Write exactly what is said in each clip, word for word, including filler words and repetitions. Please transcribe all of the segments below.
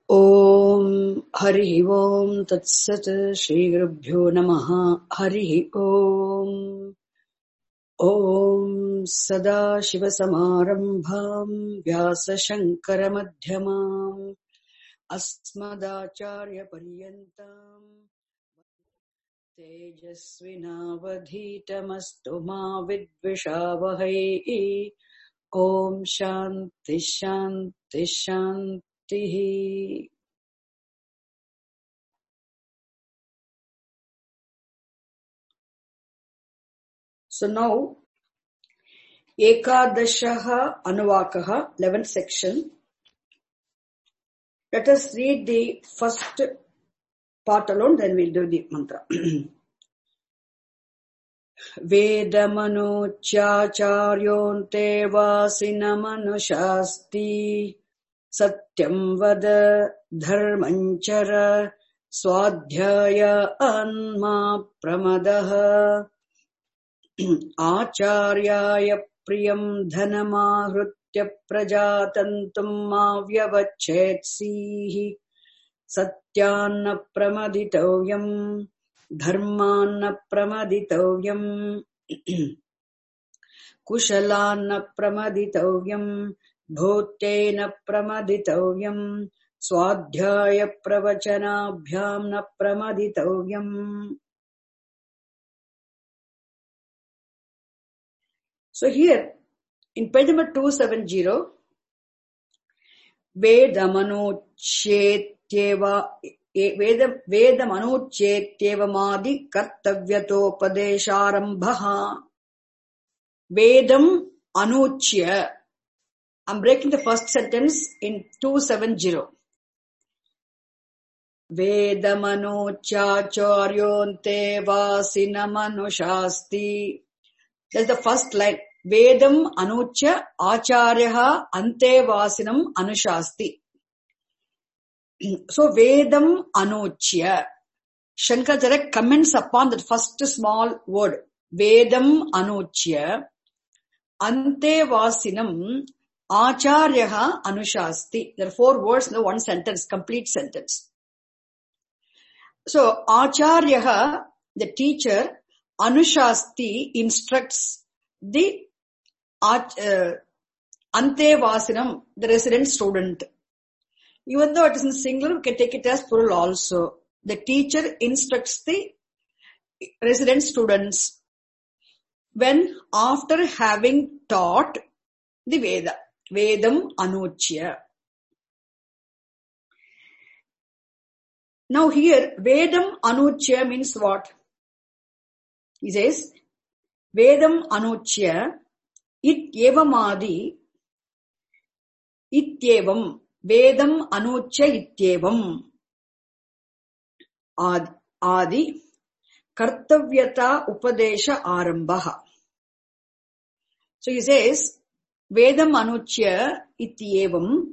Om Hari Om Tat Sat Shri Gurubhyo Namaha Hari Om Om Sada Shiva Samarambham Vyasa Shankara Madhyamam Asmadacharya Paryantam Tejasvinavadhitamastu ma vidvishavahai. Om Shanti Shanti Shanti. So now, Ekadashaha Anuvakaha, eleventh section. Let us read the first part alone, then we'll do the mantra. Vedamanuchacharyonte vasinamanusasti satyam vada dharmanchara swadhyaya anma pramadaha आचार्याय प्रियं धनमाहृत्य प्रजातन्तुं मा व्यवच्छेत्सीः सत्यान्न प्रमदितव्यम् धर्मान्न प्रमदितव्यम् कुशलान्न प्रमदितव्यम् भूतेन प्रमदितव्यम् स्वाध्याय प्रवचनाभ्यां न प्रमदितव्यम्. So here, in page number two seventy, Vedamanuchetyeva Vedam Vedamanuchetyevamadi Kartavyatopadesharambhaha. Vedam Anuchya. I'm breaking the first sentence in two seventy. Vedamanuchacharyonte vasinamanusasti. That's the first line. Vedam anuchya acharyaha ante vasinam anushasti. So Vedam anuchya. Shankaracharya comments upon that first small word. Vedam anuchya ante vasinam acharyaha anushasti. There are four words in the one sentence, complete sentence. So acharyaha, the teacher, anushasti instructs the uh, ante vasinam, the resident student. Even though it is in singular, we can take it as plural also. The teacher instructs the resident students when after having taught the Veda. Vedam anuchya. Now here, Vedam anuchya means what? He says, Vedam anuchya it evamadi ityevam Vedam anuchya ityevam adi kartavyata upadesha arambha. So he says, Vedam anuchya ityevam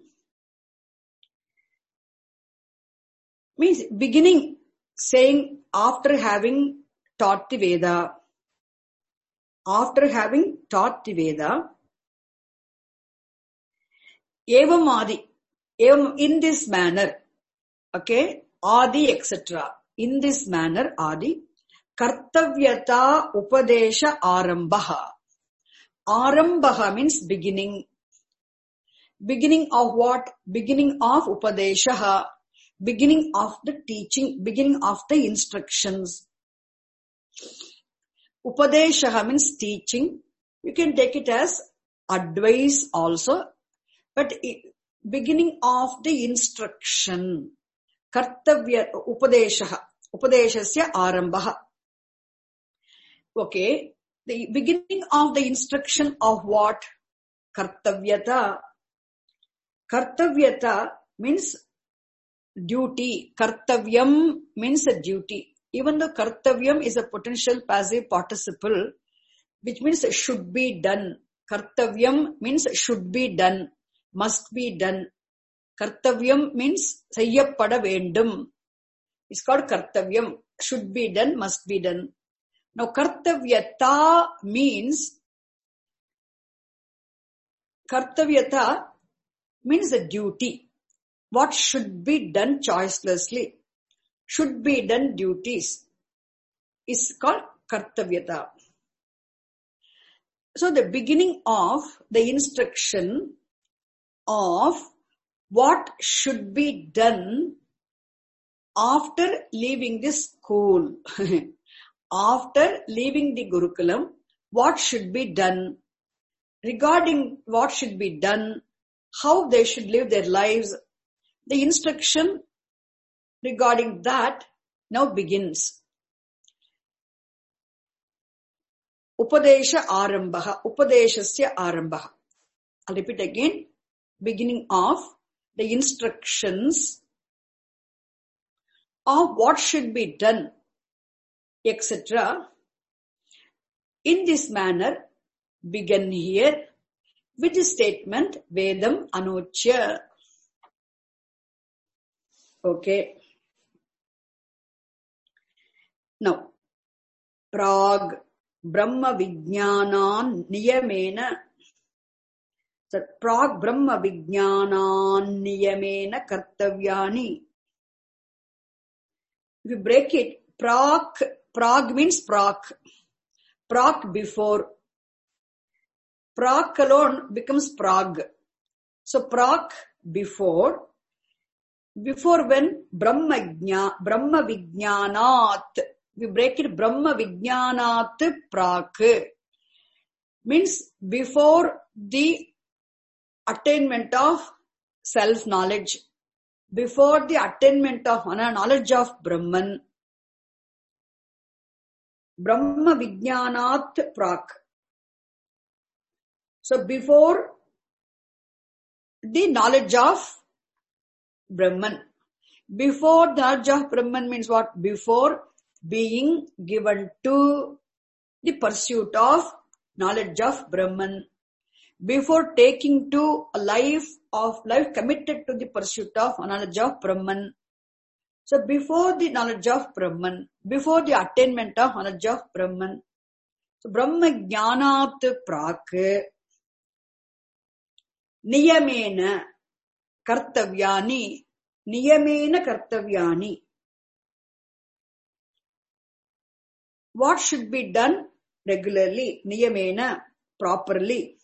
means beginning, saying after having taught the Veda. After having taught the Veda, evam adi, evam in this manner, okay, adi, et cetera. In this manner, adi, kartavyata upadesha arambha. Arambha means beginning. Beginning of what? Beginning of upadesha. Beginning of the teaching, beginning of the instructions. Upadesha means teaching. You can take it as advice also. But beginning of the instruction. Kartavya, upadesha. Upadeshasya arambha. Okay. The beginning of the instruction of what? Kartavyata. Kartavyata means duty. Kartavyam means a duty. Even though kartavyam is a potential passive participle, which means should be done. Kartavyam means should be done, must be done. Kartavyam means seyyappada vendum. It's called kartavyam. Should be done, must be done. Now kartavyata means, kartavyata means a duty. what should be done choicelessly, should be done duties, is called kartavyata. So the beginning of the instruction of what should be done after leaving the school, after leaving the Gurukulam, what should be done, regarding what should be done, how they should live their lives, the instruction regarding that now begins. Upadesha Arambaha, Upadeshasya Arambaha. I'll repeat again. Beginning of the instructions of what should be done, et cetera. In this manner, begin here with the statement Vedam Anuchya. Okay. Now, Prag Brahma Vijnanan Niyamena. So, Prag Brahma Vijnanan Niyamena Kartavyani. If you break it, Prag, Prag means Prag. Prag before. Prag alone becomes Prag. So, Prag before. Before when? Brahma, Brahma Vijnanat. We break it, Brahma Vijnanat Prag. Means before the attainment of self-knowledge, before the attainment of knowledge of Brahman, Brahma Vijnanat Prag. So before the knowledge of Brahman. Before the knowledge of Brahman means what? Before being given to the pursuit of knowledge of Brahman. Before taking to a life of life committed to the pursuit of knowledge of Brahman. So before the knowledge of Brahman, before the attainment of knowledge of Brahman. So Brahma Jnanat Prag Niyamena Kartavyani. Niyamena Kartavyani. What should be done regularly? Niyamena, properly.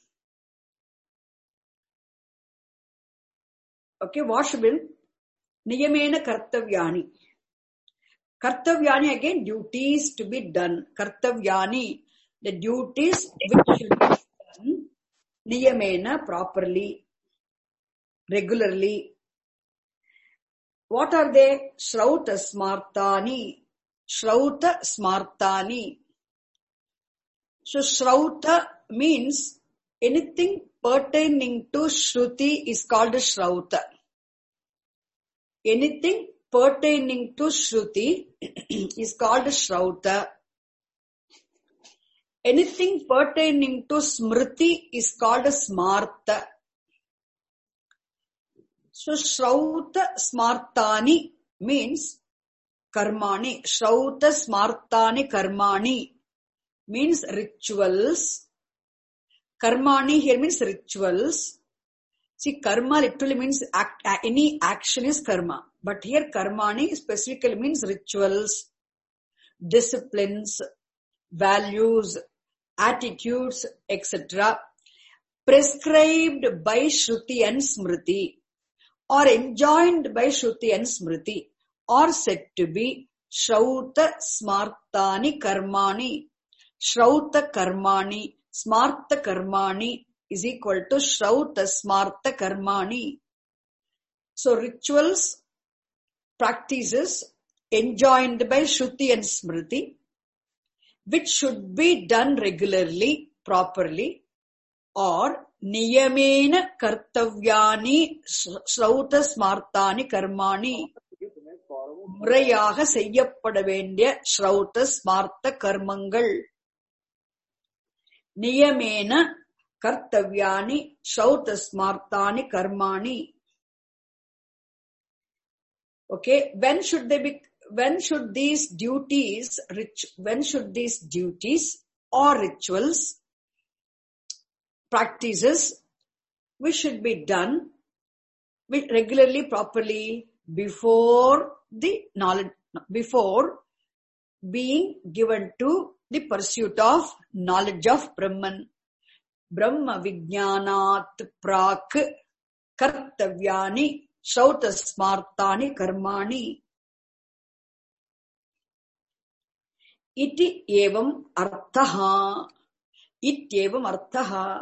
Okay, what should be? Niyamena Kartavyani. Kartavyani again, duties to be done. Kartavyani, the duties which should be done. Niyamena, properly, regularly. What are they? Shrauta Smartani. Shrauta Smartani. So Shrauta means anything pertaining to Shruti is called Shrauta. Anything pertaining to Shruti is called Shrauta. Anything pertaining to Smriti is called Smarta. So Shrauta Smartani means Karmani. Shrauta Smartani Karmani means rituals. Karmani here means rituals. See, karma literally means act, any action is karma. But here karmani specifically means rituals, disciplines, values, attitudes, et cetera. Prescribed by Shruti and Smriti or enjoined by Shruti and Smriti are said to be Shrauta Smartani Karmani. Shrauta Karmani, Smarta Karmani is equal to Shrauta Smarta Karmani. So rituals, practices enjoined by Shruti and Smriti, which should be done regularly, properly, or Niyamena Kartavyani Shrauta Smartani Karmani. முறையாக செய்யப்பட வேண்டிய ஸ்ரௌத ஸ்மார்த்த கர்மங்கள். நியமேன கர்த்தவ்யானி ஸ்ரௌத ஸ்மார்த்தானி கர்மாணி. Okay, when should they be, when should these duties, rich, when should these duties or rituals, practices, which should be done regularly, properly, before the knowledge, before being given to the pursuit of knowledge of Brahman. Brahma Vijnanat Prak Kartavyani Shrauta Smartani Karmani Iti Evam Arthaha Ityevam Arthaha.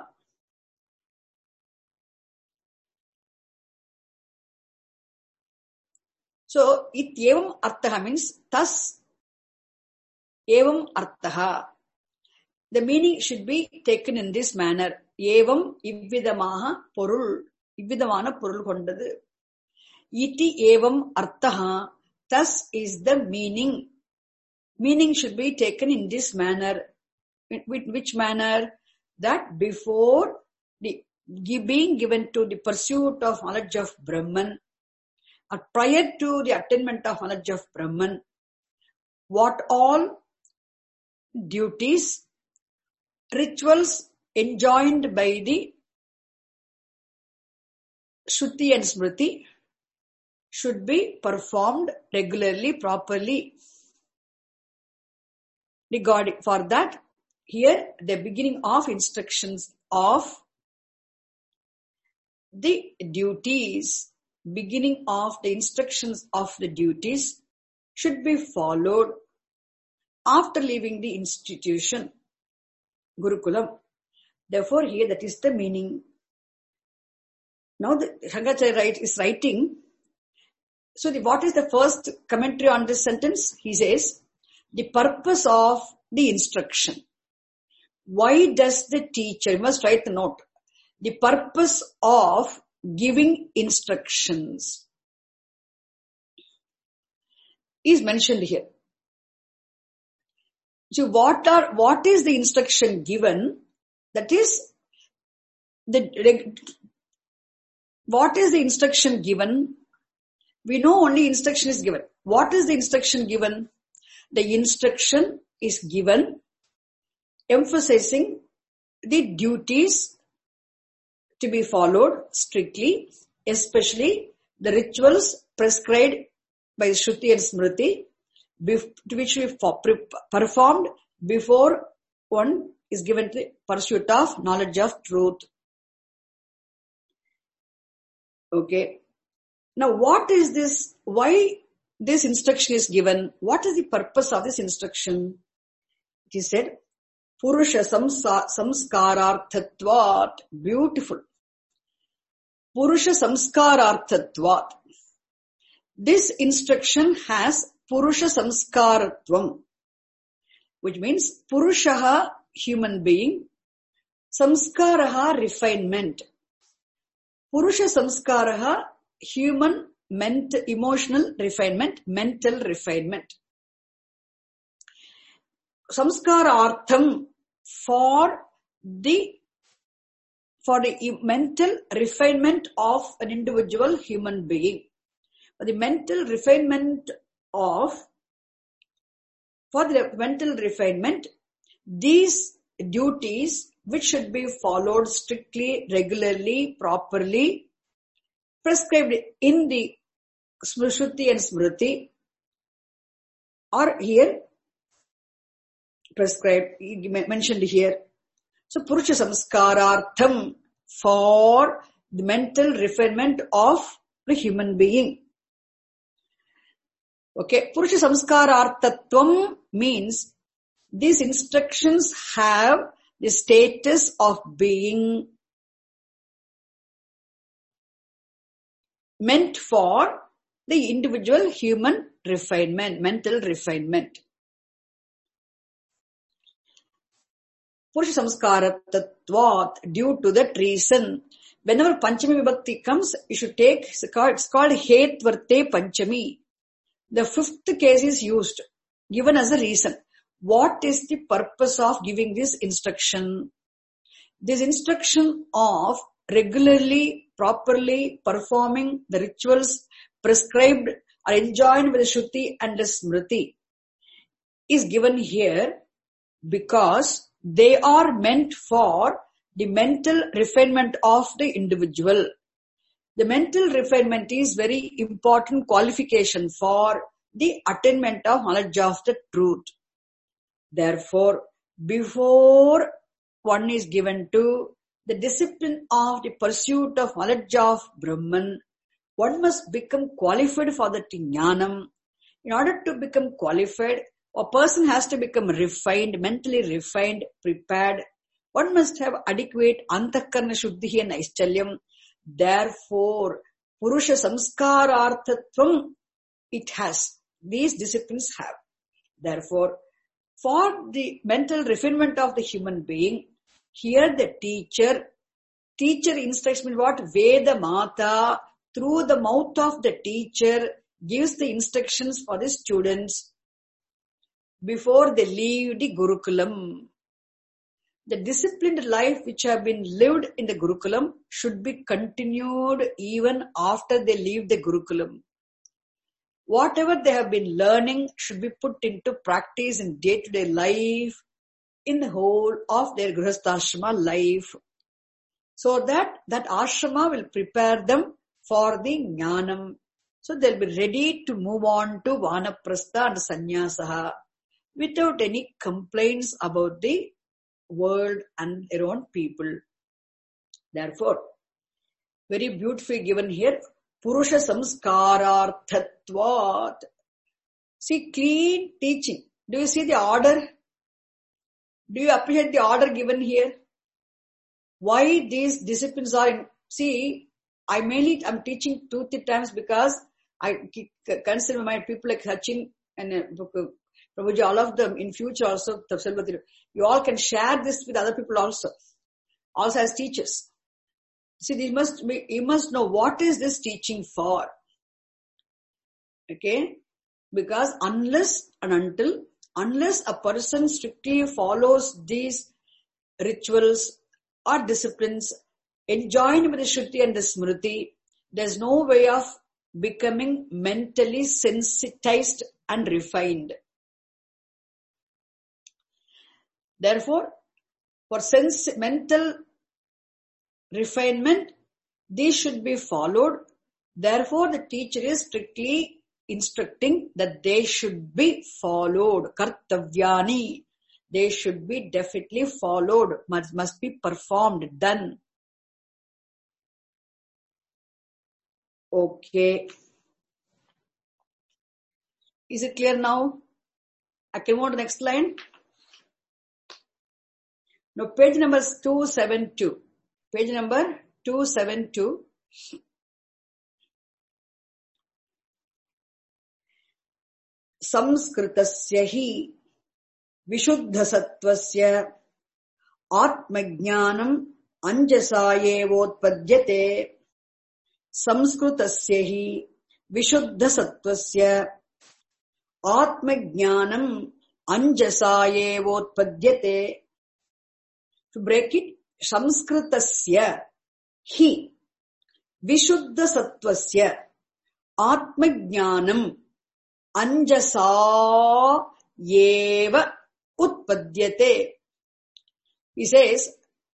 So, Ityevam Arthaha means thus Evam Arthaha. The meaning should be taken in this manner. Evam ivvidamaha porul. Ivvidamana porul kondadu. Iti evam arthaha. Thus is the meaning. Meaning should be taken in this manner. With which manner? That before the being given to the pursuit of knowledge of Brahman, or prior to the attainment of knowledge of Brahman, what all duties, rituals enjoined by the Shruti and Smriti should be performed regularly, properly. Regarding for that, here the beginning of instructions of the duties, beginning of the instructions of the duties should be followed after leaving the institution, Gurukulam. Therefore, here that is the meaning. Now the Shankaracharya write, is writing. So the, what is the first commentary on this sentence? He says, the purpose of the instruction. Why does the teacher, you must write the note, the purpose of giving instructions is mentioned here. So what are, what is the instruction given? That is, the, what is the instruction given? We know only instruction is given. What is the instruction given? The instruction is given emphasizing the duties to be followed strictly, especially the rituals prescribed by Shruti and Smriti, which we performed before one is given to the pursuit of knowledge of truth. Okay. Now what is this? Why this instruction is given? What is the purpose of this instruction? He said, Purusha samskararthatvat. Beautiful. Purusha samskararthatvat. This instruction has Purusha samskaratvam, which means Purushaha, human being, samskaraha, refinement. Purusha samskaraha, human, mental, emotional refinement, mental refinement. Samskarartham, for the for the mental refinement of an individual human being. For the mental refinement of, for the mental refinement, these duties which should be followed strictly, regularly, properly, prescribed in the Shruti and Smriti, are here prescribed, mentioned here. So, Purusha samskarartham, for the mental refinement of the human being. Okay, Purusha samskararthatvam means these instructions have the status of being meant for the individual human refinement, mental refinement. Purusha samskaratatvat, due to that reason, whenever Panchami Vibhakti comes, you should take, it's called, it's called Hetvarte Panchami. The fifth case is used, given as a reason. What is the purpose of giving this instruction? This instruction of regularly, properly performing the rituals prescribed or enjoined with the Shruti and the Smriti is given here because they are meant for the mental refinement of the individual. The mental refinement is very important qualification for the attainment of knowledge of the truth. Therefore, before one is given to the discipline of the pursuit of knowledge of Brahman, one must become qualified for the jnanam. In order to become qualified, a person has to become refined, mentally refined, prepared. One must have adequate antakarna shuddhi and aichalyam. Therefore, Purusha Samskararthatvam, it has. These disciplines have. Therefore, for the mental refinement of the human being, here the teacher, teacher instructs me what? Veda Mata, through the mouth of the teacher, gives the instructions for the students before they leave the Gurukulam. The disciplined life which have been lived in the Gurukulam should be continued even after they leave the Gurukulam. Whatever they have been learning should be put into practice in day-to-day life, in the whole of their Grihastha life, so that that ashrama will prepare them for the jnanam. So they'll be ready to move on to vanaprastha and sannyasaha without any complaints about the world and their own people. Therefore, very beautifully given here, Purusha Samskararthatvat. See, clean teaching. Do you see the order? Do you appreciate the order given here? Why these disciplines are in, see, I mainly am teaching two, three times because I consider my people like Sachin and uh, Prabhuji, all of them in future also, you all can share this with other people also, also as teachers. See, you must, be, you must know what is this teaching for. Okay? Because unless and until, unless a person strictly follows these rituals or disciplines enjoined by the Shruti and the Smriti, there's no way of becoming mentally sensitized and refined. Therefore, for sense, mental refinement, these should be followed. Therefore, the teacher is strictly instructing that they should be followed. Kartavyani. They should be definitely followed. Must, must be performed, done. Okay. Is it clear now? I can move to the next line. Now, page number two seventy-two. Page number two seventy-two. Samskritasya hi vishuddhasatvasya atmajnanam anjasayevotpadyate. Samskritasya hi vishuddhasatvasya atmajnanam anjasayevotpadyate. To break it, Samskritasya hi vishuddhasatvasya atmajnanam anjasa yeva utpadyate. He says,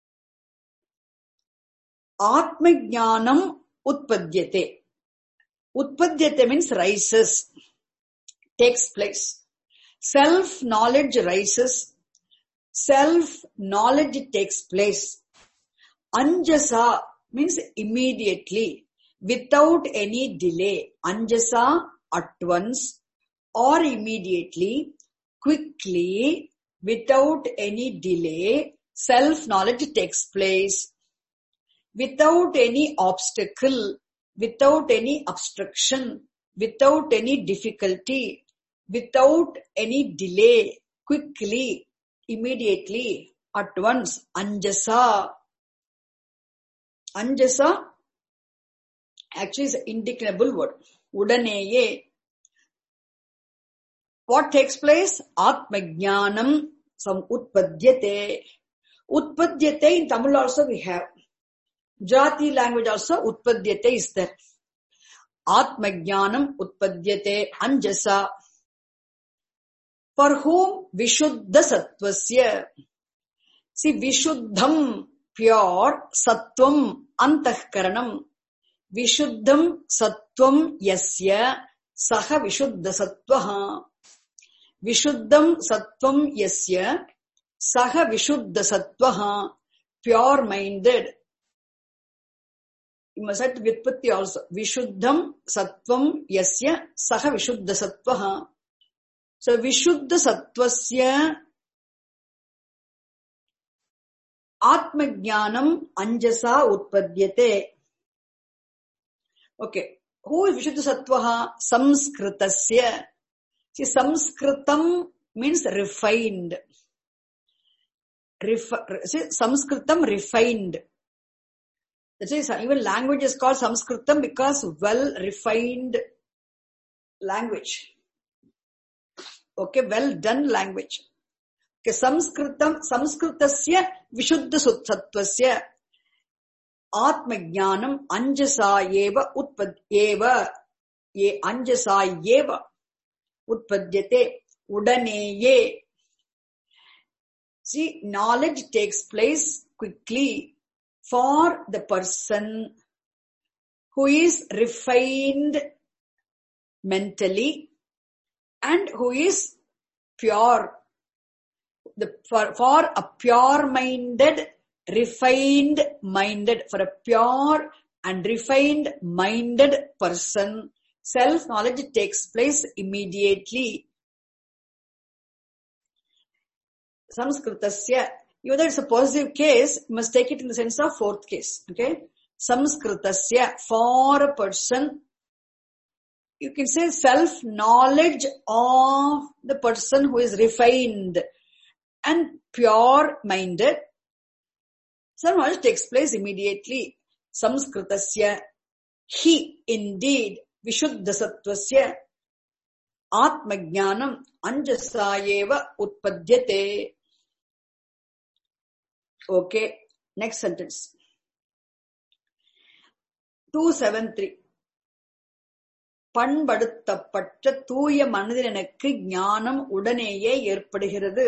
atmajnanam utpadyate. Utpadyate means rises, takes place. Self-knowledge rises. Self-knowledge takes place. Anjasa means immediately, without any delay. Anjasa at once or immediately, quickly, without any delay, self-knowledge takes place. Without any obstacle, without any obstruction, without any difficulty, without any delay, quickly, immediately, at once. Anjasa. Anjasa actually is an indeclinable word. Udaneye. What takes place? Atmajnanam some utpadyate. Utpadyate in Tamil also we have. Jati language also utpadyate is there. Atmajnanam utpadyate anjasa. For whom? Vishuddha sattvasya. See, vishuddham, pure, sattvam, antahkaranam. Vishuddham Sattvam Yasya Saha Vishuddha Sattvaha. Vishuddham Sattvam Yasya Saha Vishuddha Sattvaha. Pure minded. You must have Vyutpatti also. Vishuddham Sattvam Yasya Saha Vishuddha Sattvaha. So Vishuddha Sattvasya Atmajnanam Anjasa Utpadyate. Okay. Who is Vishuddha Sattvaha? Samskritasya. See, Samskritam means refined. Ref- see, Samskritam refined. That's why even language is called Samskritam because well refined language. Okay, well done language. Okay, Samskritam, Samskritasya Vishuddha Sattvasya Atmajnanam Anjasa Yeva Utpad Yeva Ye Anjasa Yeva Utpadyate Udaneye. See, knowledge takes place quickly for the person who is refined mentally and who is pure. The, for, for a pure-minded, refined-minded, for a pure and refined-minded person, self-knowledge takes place immediately. Samskritasya, even though it's a positive case, you must take it in the sense of fourth case. Okay? Samskritasya, for a person, you can say self-knowledge of the person who is refined and pure-minded. Self-knowledge takes place immediately. Samskritasya, he indeed, Vishuddha Sattvasya, Atmajnanam Anjasayeva Utpadyate. Okay, next sentence. two seventy-three. பண்படுத்தப்பட்ட தூய மனிதனுக்கு ஞானம் உடனேயே ஏற்படுகிறது.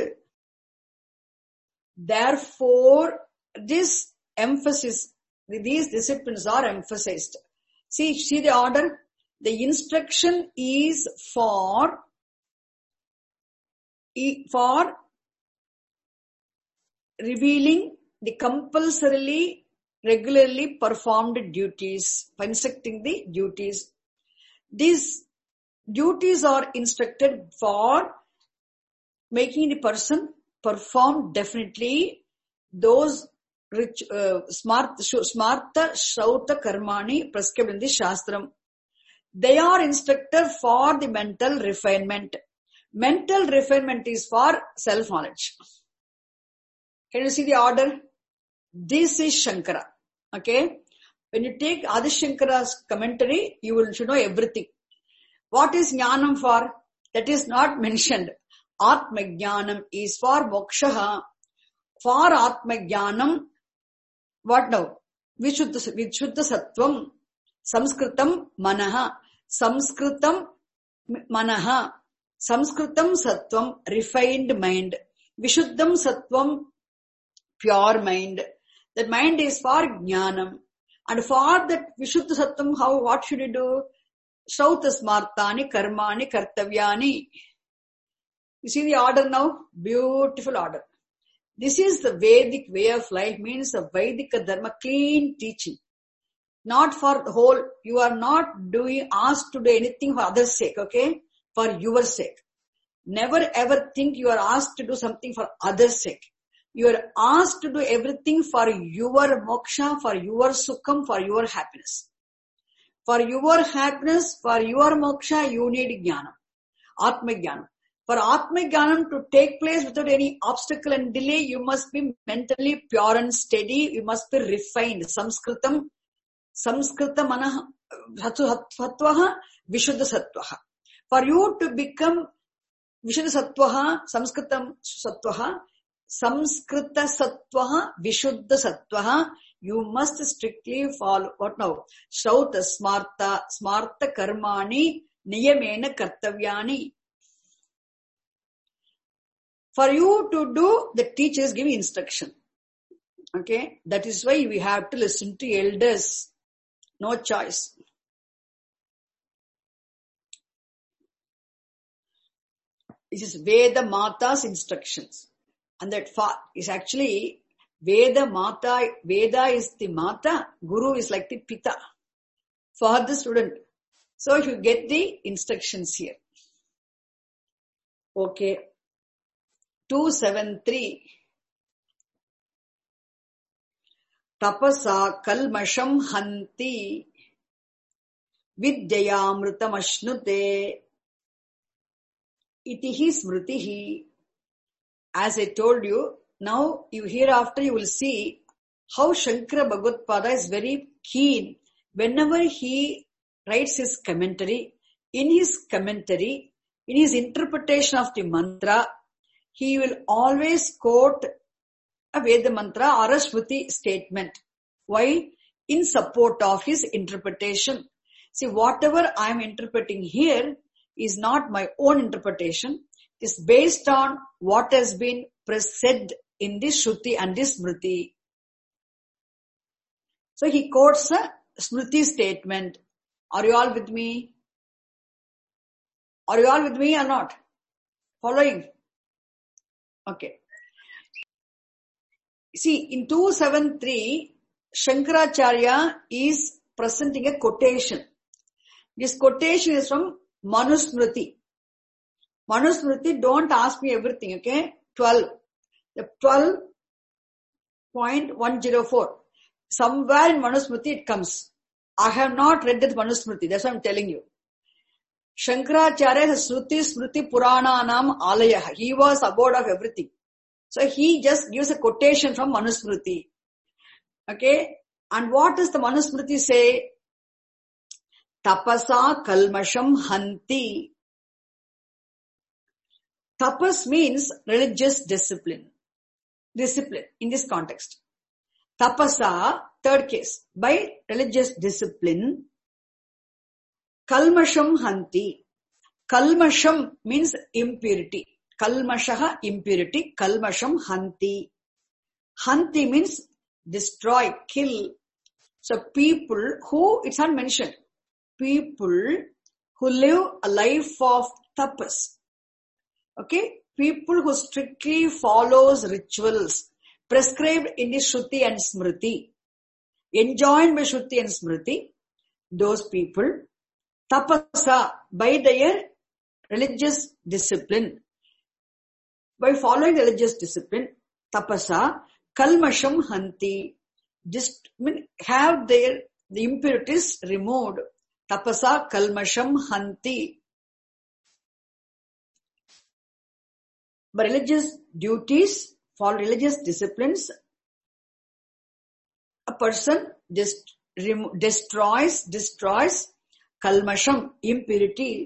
Therefore, this emphasis, these disciplines are emphasized. See, see the order? The instruction is for, for revealing the compulsorily, regularly performed duties, for instructing the duties. These duties are instructed for making the person perform definitely those rich, uh, smart, smarta, shauta, karmani prescribed in the Shastram. They are instructed for the mental refinement. Mental refinement is for self-knowledge. Can you see the order? This is Shankara. Okay? When you take Adi Shankara's commentary, you will should know everything. What is Jnanam for? That is not mentioned. Atma Jnanam is for moksha. For Atma Jnanam, what now? Vishuddha, Vishuddha Sattvam. Samskritam Manaha. Samskritam Manaha. Samskritam Sattvam, refined mind. Vishuddham Sattvam, pure mind. That mind is for Jnanam. And for that Vishuddha Sattvam, how, what should you do? Shauta smartani, karmani, kartavyani. You see the order now? Beautiful order. This is the Vedic way of life, means a Vedika Dharma, clean teaching. Not for the whole, you are not doing, asked to do anything for others' sake, okay? For your sake. Never ever think you are asked to do something for others' sake. You are asked to do everything for your moksha, for your sukham, for your happiness. For your happiness, for your moksha, you need jnana. Atma jnana. For Atma jnanam to take place without any obstacle and delay, you must be mentally pure and steady. You must be refined. Samskritam, Samskrita manah, sattvaha, Vishuddha Sattvaha. For you to become Vishuddha Sattvaha, Samskritam Sattvaha, Samskrita Sattvaha, Vishuddha Sattvaha, you must strictly follow, what now? Shauta, smarta, smarta karmani, niyamena kartavyani. For you to do, the teachers give instruction. Okay? That is why we have to listen to elders. No choice. This is Veda Mata's instructions. And that fa- is actually Veda Mata, Veda is the Mata, Guru is like the Pita for the student. So you get the instructions here. Okay. two seventy-three. Tapasa kalmasham hanti vidyayamrutam ashnute itihi smritihi. As I told you, now you hereafter you will see how Shankara Bhagavad is very keen. Whenever he writes his commentary, in his commentary, in his interpretation of the mantra, he will always quote a Veda mantra or a Shruti statement. Why? In support of his interpretation. See, whatever I am interpreting here is not my own interpretation. It is based on what has been said in this Shruti and this Smriti. So he quotes a Smriti statement. Are you all with me? Are you all with me or not? Following? Okay. See, in two seventy-three, Shankaracharya is presenting a quotation. This quotation is from Manusmriti. Manusmriti, don't ask me everything, okay? twelve. The twelve point one oh four. Somewhere in Manusmriti it comes. I have not read that Manusmriti, that's what I'm telling you. Shankaracharya is Shruti Smriti Purana Nam Alaya. He was abode of everything. So he just gives a quotation from Manusmriti. Okay? And what does the Manusmriti say? Tapasa kalmasham hanti. Tapas means religious discipline. Discipline in this context. Tapasa, third case, by religious discipline. Kalmasham hanti. Kalmasham means impurity. Kalmashaha, impurity. Kalmasham hanti. Hanti means destroy, kill. So people who, it's not mentioned, people who live a life of tapas. Okay? People who strictly follows rituals prescribed in the Shruti and Smriti, enjoined by Shruti and Smriti, those people, tapasa, by their religious discipline, by following religious discipline, tapasa, kalmasham hanti, just mean, have their the impurities removed. Tapasa kalmasham hanti. By religious duties, for religious disciplines, a person just remo- destroys, destroys kalmasham, impurity.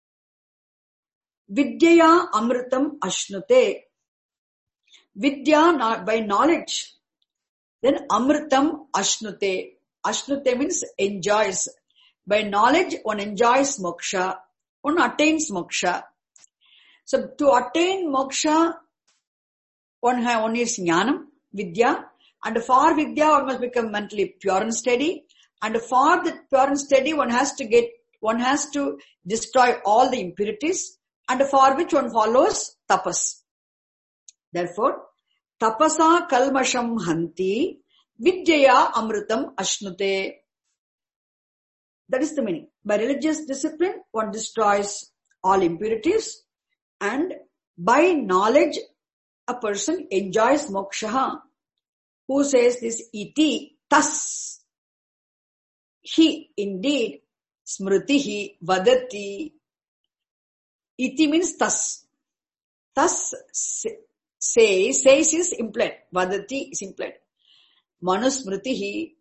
Vidyaya amritam ashnute. Vidya, by knowledge. Then amritam ashnute. Ashnute means enjoys. By knowledge, one enjoys moksha. One attains moksha. So to attain moksha, one, have, one is jnanam, vidya. And for vidya, one must become mentally pure and steady. And for the pure and steady, one has to get, one has to destroy all the impurities. And for which one follows tapas. Therefore, tapasa kalmasham hanti, vidyaya amritam ashnute. That is the meaning. By religious discipline, one destroys all impurities, and by knowledge, a person enjoys moksha. Who says this? Iti, tas. He, indeed, smritihi, vadati. Iti means tas. Tas says, says is implied. Vadati is implied. Manusmritihi.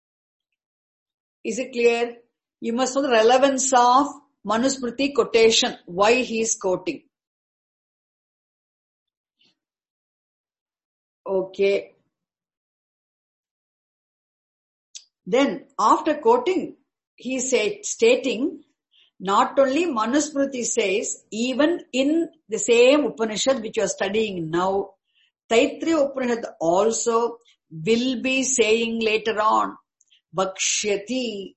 Is it clear? You must know the relevance of Manusmriti quotation. Why he is quoting. Okay. Then, after quoting, he said, stating, not only Manusmriti says, even in the same Upanishad which you are studying now, Taittiriya Upanishad also will be saying later on vakshyati.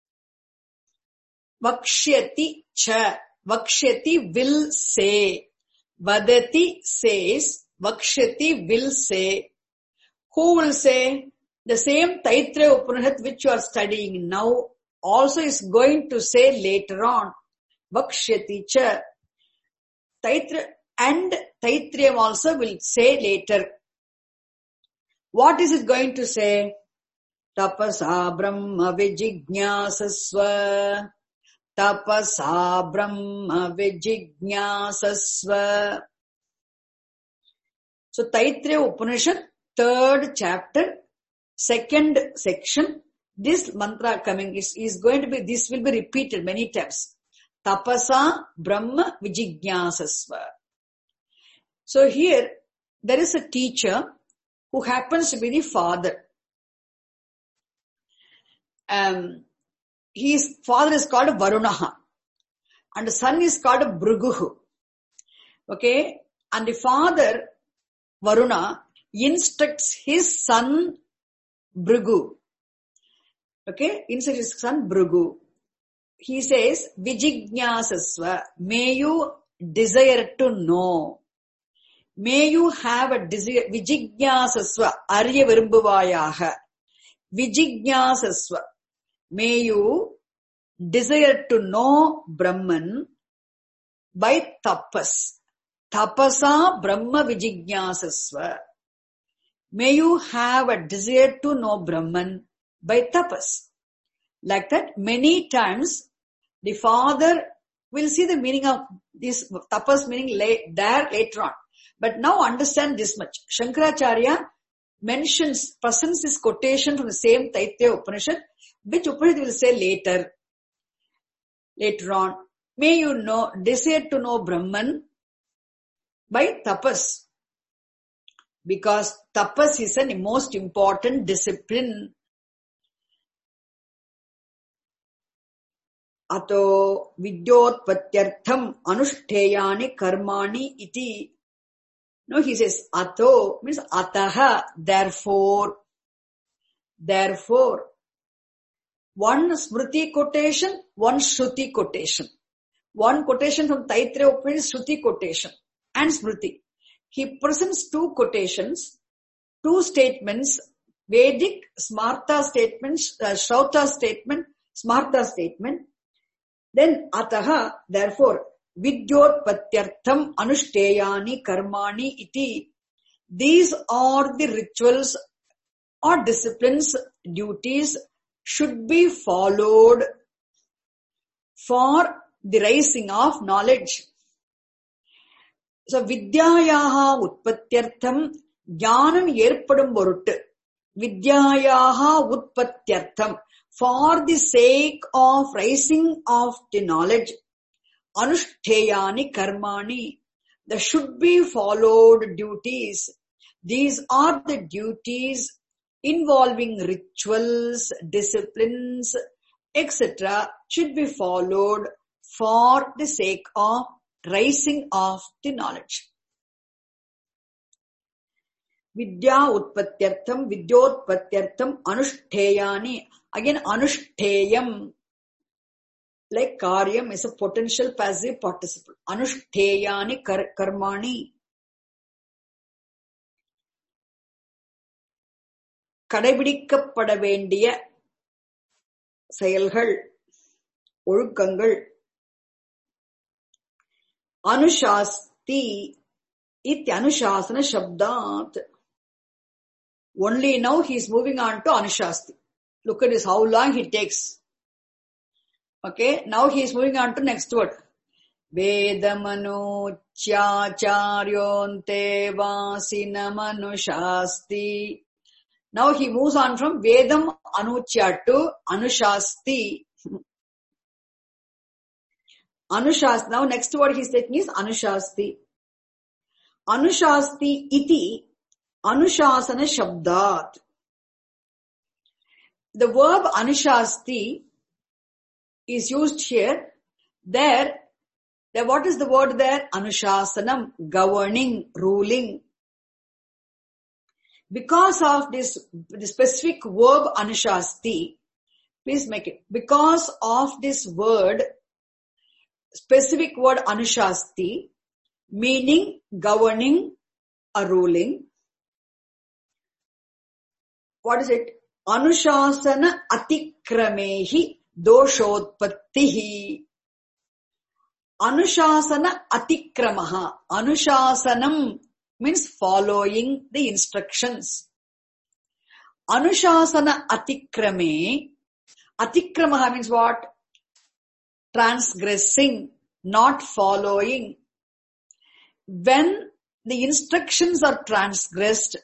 Vakshyati cha. Vakshyati will say. Vadati says. Vakshyati will say. Who will say? The same Taittiriya Upanishad which you are studying now also is going to say later on. Vakshyati cha. Taittiriya and Taittiriya also will say later. What is it going to say? Tapasa Brahma Vijijñāsasva. Tapasa Brahma Vijijñāsasva. So Taittiriya Upanishad, third chapter, second section, this mantra coming is, is going to be, this will be repeated many times. Tapasa Brahma Vijijñāsasva. So here, there is a teacher who happens to be the father. Um, his father is called Varunaha. And the son is called Bhrigu. Okay? And the father, Varuna, instructs his son Bhrigu. Okay? Instructs his son Bhrigu. He says, Vijijñāsasva. May you desire to know. May you have a desire. Vijijñāsasva. Arya virumbuvayaha. Vijijñāsasva. May you desire to know Brahman by tapas. Tapasa Brahma Vijijñāsasva. May you have a desire to know Brahman by tapas. Like that, many times the father will see the meaning of this tapas meaning there later on. But now understand this much. Shankaracharya mentions, presents this quotation from the same Taittiriya Upanishad, which Upanishad will say later. Later on. May you know, desire to know Brahman by tapas. Because tapas is the most important discipline. Ato vidyotpatyartham anushteyani karmani iti. No, he says ato means ataha, therefore. Therefore. One Smriti quotation, one Shruti quotation. One quotation from Taittiriya Upanishad, Shruti quotation and Smriti. He presents two quotations, two statements, Vedic, Smarta statements, uh, Shrauta statement, Smarta statement. Then ataha, therefore, vidyotpatyartham anushteyani karmani iti. These are the rituals or disciplines, duties should be followed for the rising of knowledge. So, vidyayaha utpatyartham, jnanam erpadum poruttu. Vidyayaha utpatyartham, for the sake of rising of the knowledge. Anushteyani karmani, there should be followed duties. These are the duties involving rituals, disciplines, et cetera should be followed for the sake of rising of the knowledge. Vidya utpatyartham, vidyotpatyartham, anushteyani. Again, anushteyam, like karyam, is a potential passive participle. Anushteyani kar- karmani. கடைபிடிக்கப்பட வேண்டிய செயல்கள், ஒழுக்கங்கள். அனுஷாஸ்தி இத் அனுஷாசன சப்தாத். Only now he is moving on to anushasti. Look at this, how long he takes. Okay, now he is moving on to next word. Vedamanu chyacharyonte vasinamanusasti. Now he moves on from Vedam Anuchya to Anushasti. Anushasti. Now next word he is taking is Anushasti. Anushasti iti Anushasana Shabdat. The verb Anushasti is used here. There, there what is the word there? Anushasanam, governing, ruling. Because of this, the specific verb anushasti, Please make it. Because of this word, specific word anushasti, meaning governing or ruling. What is it? Anushasana atikramehi doshotpattihi. Anushasana atikramaha. Anushasanam means following the instructions. Anushasana atikrame. Atikramaha means what? Transgressing, not following. When the instructions are transgressed,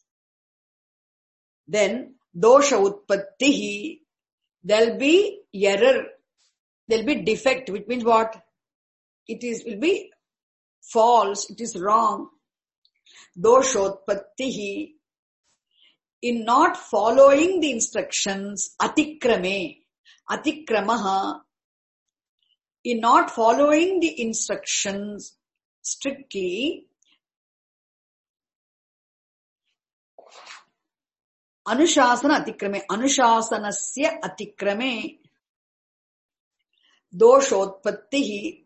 then dosha utpattihi, there'll be error, there'll be defect, which means what? It is will be false, it is wrong. Doshotpattihi. In not following the instructions, atikrame, atikramaha, in not following the instructions strictly, anushasana atikrame, anushasanasya atikrame, doshotpattihi,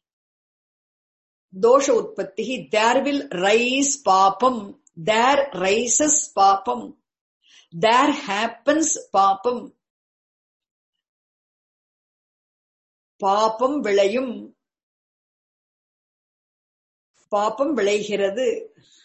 dosha utpattihi, there will rise papam, there rises papam, there happens papam. Papam vilayum. Papam vilayhirathu.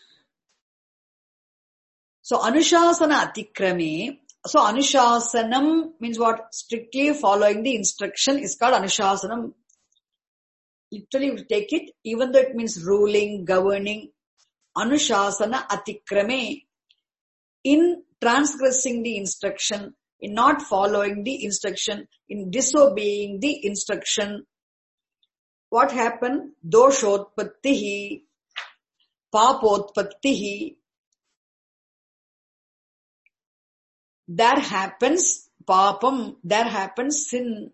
So, anushasana atikrame. So, anushasanam means what? Strictly following the instruction is called anushasanam. Literally we take it, even though it means ruling, governing. Anushasana atikrame. In transgressing the instruction, in not following the instruction, in disobeying the instruction, what happened? Doshotpattihi, papotpattihi. There happens papam, there happens sin.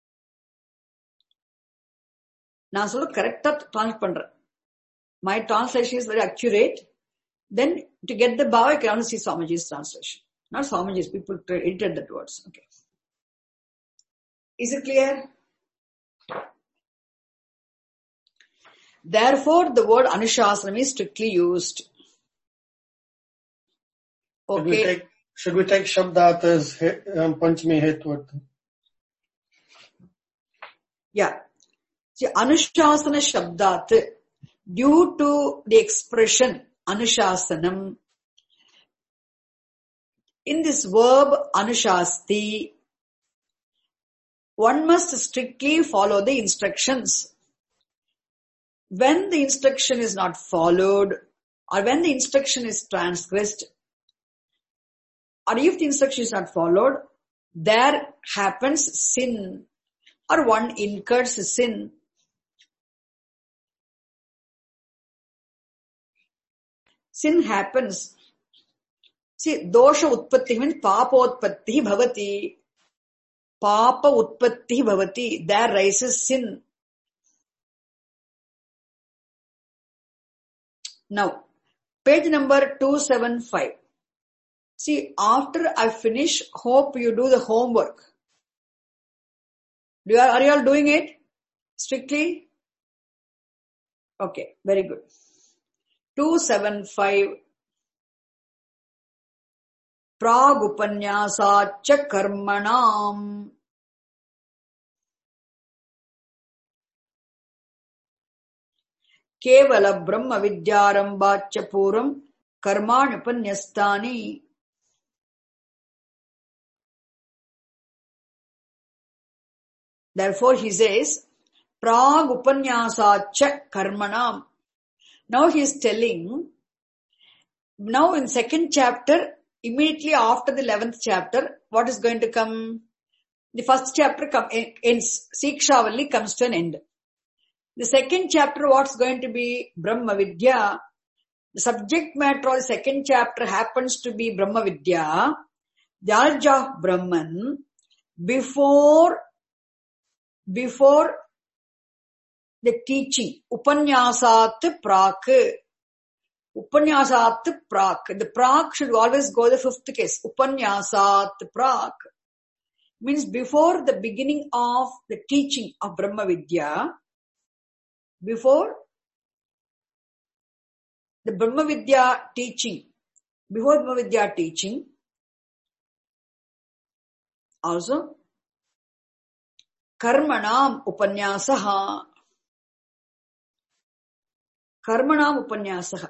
நான் சொல்ல கரெக்டா translate பண்றேன். My translation is very accurate. Then to get the bhava, you can only see Swamiji's translation. Not Swamiji's, people edited that words. Okay. Is it clear? Therefore, the word anushasana is strictly used. Okay. Should we take, should we take Shabdat as um, Panchami Hetvat? Yeah. See, anushasana Shabdat, due to the expression anushasanam, in this verb anushasti, one must strictly follow the instructions. When the instruction is not followed, or when the instruction is transgressed, or if the instruction is not followed, there happens sin, or one incurs sin. Sin happens. See, dosha utpatti means papa utpatti bhavati. Papa utpatti bhavati. There rises sin. Now, page number two seventy-five. See, after I finish, hope you do the homework. Do you, are you all doing it? Strictly? Okay, very good. two seventy-five. Pragupanyasaccha karmanam. Kevala brahma vidyarambhaccha puram karmani upanyastani. Therefore he says, Pragupanyasaccha karmanam. Now he is telling, now in second chapter, immediately after the eleventh chapter, what is going to come? The first chapter come, ends. Sikshavalli comes to an end. The second chapter, what's going to be? Brahma Vidya. The subject matter of the second chapter happens to be Brahma Vidya. The knowledge of Brahman before, before the teaching. Upanyasat prak. Upanyasat prak. The prak should always go the fifth case. Upanyasat prak. means before the beginning of the teaching of Brahma Vidya, before the Brahma Vidya teaching, before Brahma Vidya teaching, also Karmanam Upanyasaha. Karmanam Upanyasaha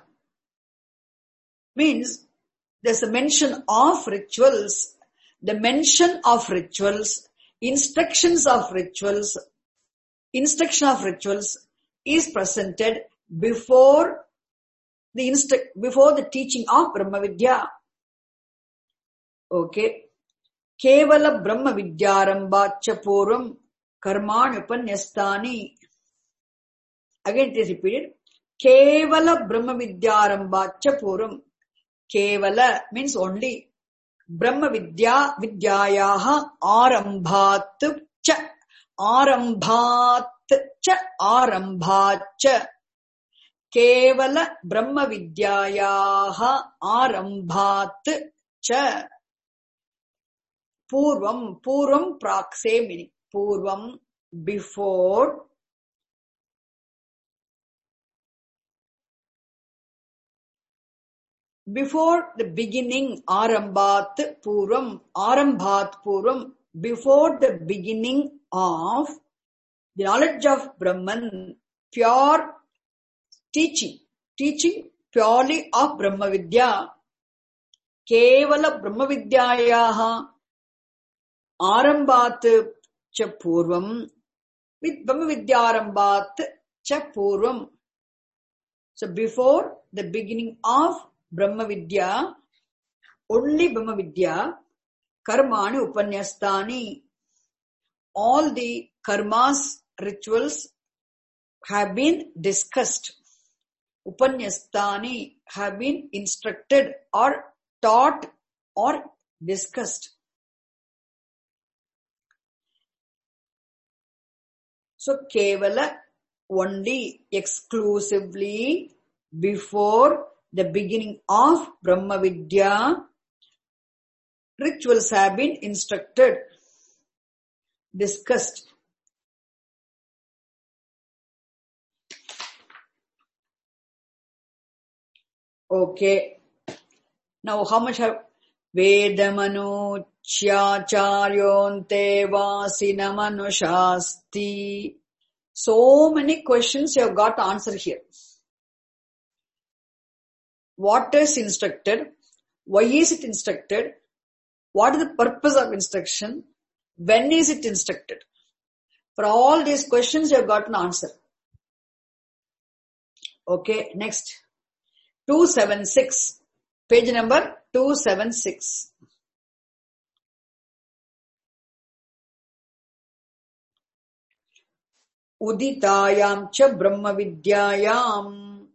means there's a mention of rituals, the mention of rituals, instructions of rituals, instruction of rituals is presented before the instru- before the teaching of Brahma Vidya. Okay. Kevala Brahma Vidyarambhacha Puram Karmani Upanyastani. Again it is repeated. Kevala Brahma Vidyarambhacha Puram. Kevala means only. Brahma Vidya Vidyayaha Arambhat cha Arambhat cha Arambhat cha. Kevala Brahma Vidyayaha Arambhat cha. Purvam, Purvam Prakse meaning. Purvam, before. Before the beginning, Arambhat Puram, Arambhat Puram, before the beginning of the knowledge of Brahman, pure teaching, teaching purely of Brahma Vidya. Kevala Brahma Vidyayaha Arambhat cha Purvam, with Brahma Vidya Arambhat cha Purvam. So before the beginning of Brahma Vidya, only Brahma Vidya, Karmani Upanyastani, all the karmas, rituals have been discussed. Upanyastani have been instructed or taught or discussed. So Kevala, only, exclusively, before the beginning of Brahma Vidya, rituals have been instructed, discussed. Okay. Now how much have Vedamanu Chacharyonte Vasinamanusasti. So many questions you have got to answer here. What is instructed? Why is it instructed? What is the purpose of instruction? When is it instructed? For all these questions you have got an answer. Okay, next. two seventy-six. Page number two seventy-six. Uditayam cha Brahma Vidyayam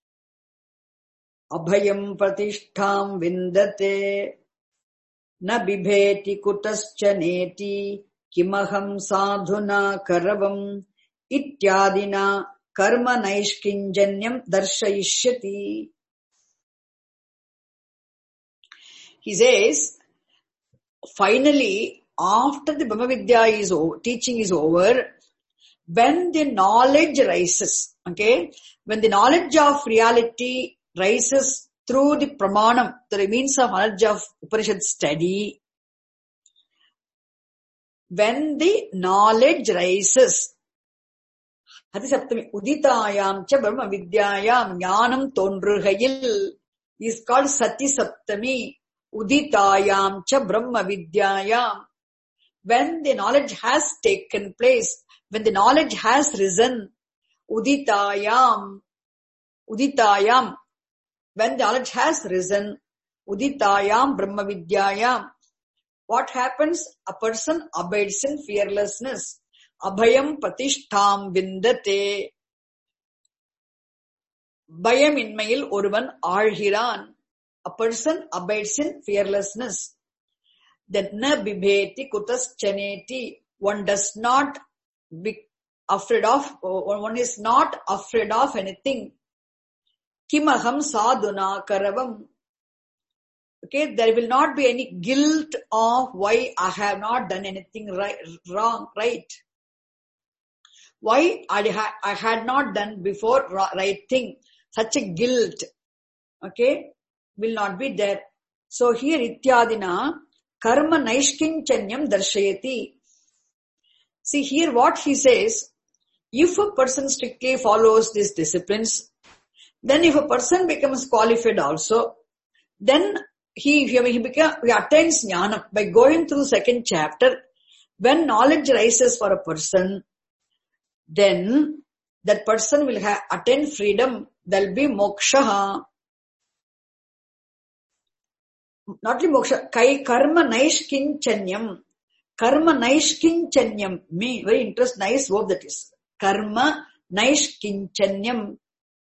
Abhayam Pratishtham Vindate Na Bibheti Kutascha Neti Kimaham Sadhuna Karavam Ityadina Karma Naishkinjanyam Darshayishyati. He says, finally, after the Brahma Vidya is over, teaching is over, when the knowledge rises, okay, when the knowledge of reality rises through the pramanam, through the means of knowledge of Upanishad study, when the knowledge rises, Hati Saptami, Uditayam cha Brahma Vidyayam Jnanam Tondruhayil is called Sati Saptami. Uditayam cha Brahma Vidyayam. When the knowledge has taken place, when the knowledge has risen, Uditayam, Uditayam, when the knowledge has risen, Uditayam Brahma Vidyayam. What happens? A person abides in fearlessness. Abhayam Patishtham Vindate. Bayam inmayil oruvan ஆழ்கிறான். A person abides in fearlessness. Then na bibheti kutaschaneti. One does not be afraid of, one is not afraid of anything. Kimaham sadhuna karavam. Okay, there will not be any guilt of why I have not done anything right, wrong, right? Why I, ha- I had not done before right thing. Such a guilt, okay, will not be there. So here ityadina karma naishkinchanyam darshayati. See here what he says, if a person strictly follows these disciplines, then if a person becomes qualified also, then he, he, he, become, he attains jnana by going through second chapter. When knowledge rises for a person, then that person will have attain freedom. There will be moksha. Not only moksha, kai karma naishkinchanyam. Karma naishkinchanyam. Me, very interesting, nice verb that is. Karma naishkinchanyam.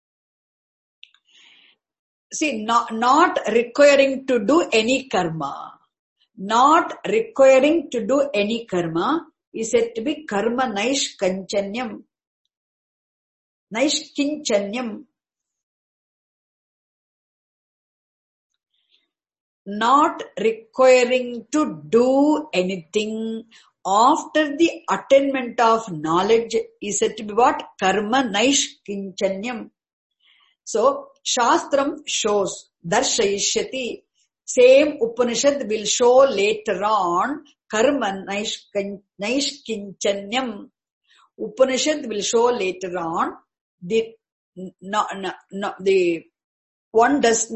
See, not, not requiring to do any karma. Not requiring to do any karma is said to be karma naishkinchanyam. Naishkinchanyam. Not requiring to do anything after the attainment of knowledge is said to be what? Karma naishkinchanyam. So, Shastram shows, darshayishyati. Same Upanishad will show later on, karma naishkinchanyam. Upanishad will show later on, the, no, no, no, the one does,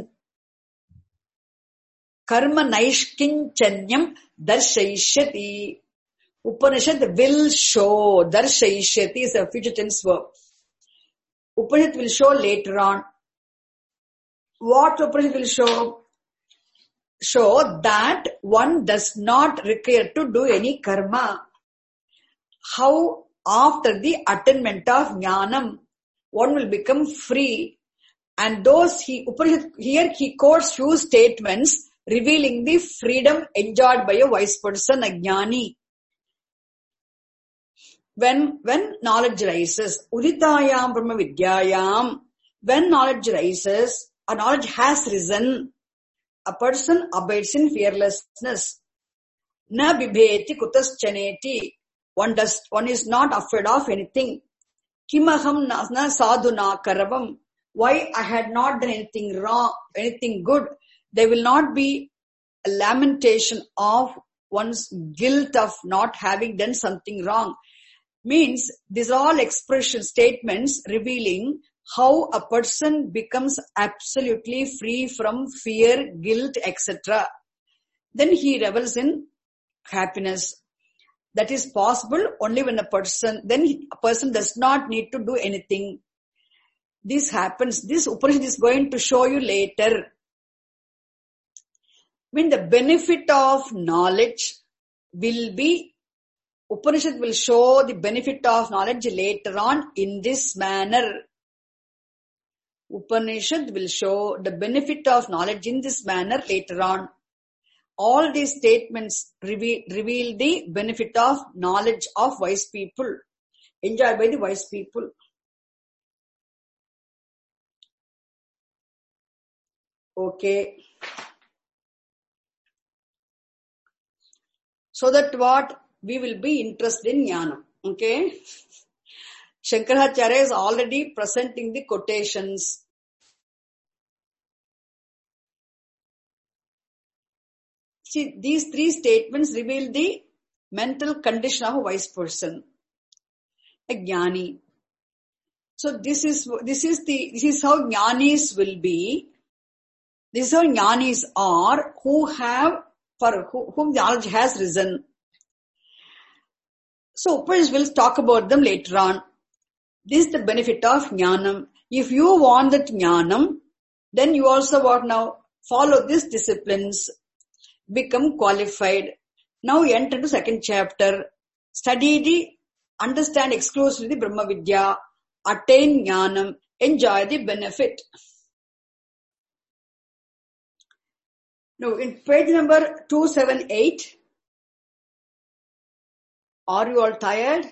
karma naishkinchanyam darshayishyati. Upanishad will show, darshayishyati is a future tense verb. Upanishad will show later on. What Upanishad will show? Show that one does not require to do any karma. How after the attainment of jnanam, one will become free. And those he, Upanishad, here he quotes few statements revealing the freedom enjoyed by a wise person, a jnani. When, when knowledge rises, uditayam brahma vidyayam, when knowledge rises, a knowledge has risen, a person abides in fearlessness. Na bibheti kutaschaneti, one does, one is not afraid of anything. Kimaham na sadhuna karavam, why I had not done anything wrong, anything good. There will not be a lamentation of one's guilt of not having done something wrong. Means these are all expression statements revealing how a person becomes absolutely free from fear, guilt, et cetera. Then he revels in happiness. That is possible only when a person, then a person does not need to do anything. This happens, this Upanishad is going to show you later. When the benefit of knowledge will be, Upanishad will show the benefit of knowledge later on in this manner. Upanishad will show the benefit of knowledge in this manner later on. All these statements reveal, reveal the benefit of knowledge of wise people, enjoyed by the wise people. Okay. So that what? We will be interested in jnana. Okay. Shankaracharya is already presenting the quotations. See, these three statements reveal the mental condition of a wise person, a jnani. So this is, this is the, this is how jnanis will be. This is how jnanis are who have, for whom knowledge has risen. So Upanishad will talk about them later on. This is the benefit of jnanam. If you want that jnanam, then you also what now? Follow these disciplines, become qualified. Now enter into second chapter. Study the, understand exclusively the Brahma Vidya, attain jnanam, enjoy the benefit. Now in page number two seventy-eight, are you all tired?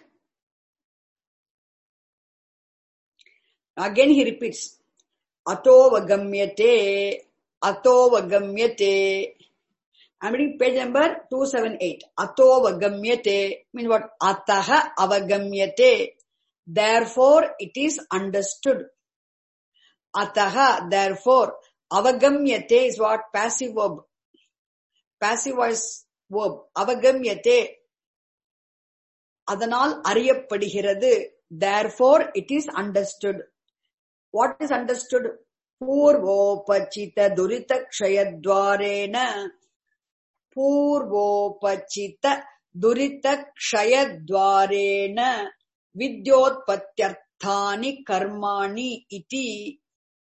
Again he repeats, Ato vagamyate Ato vagamyate. I'm reading page number two seventy-eight. Ato vagamyate means what? Ataha avagamyate. Therefore, it is understood. Ataha, therefore, avagamyate is what? Passive verb. Passive voice verb. Avagamyate. Adanal ariyappadigirathu. Therefore, it is understood. What is understood? Purvopachita durita kshayadvarena. Purvopachita durita kshayadvarena. Vidyotpatyarthani karmani iti.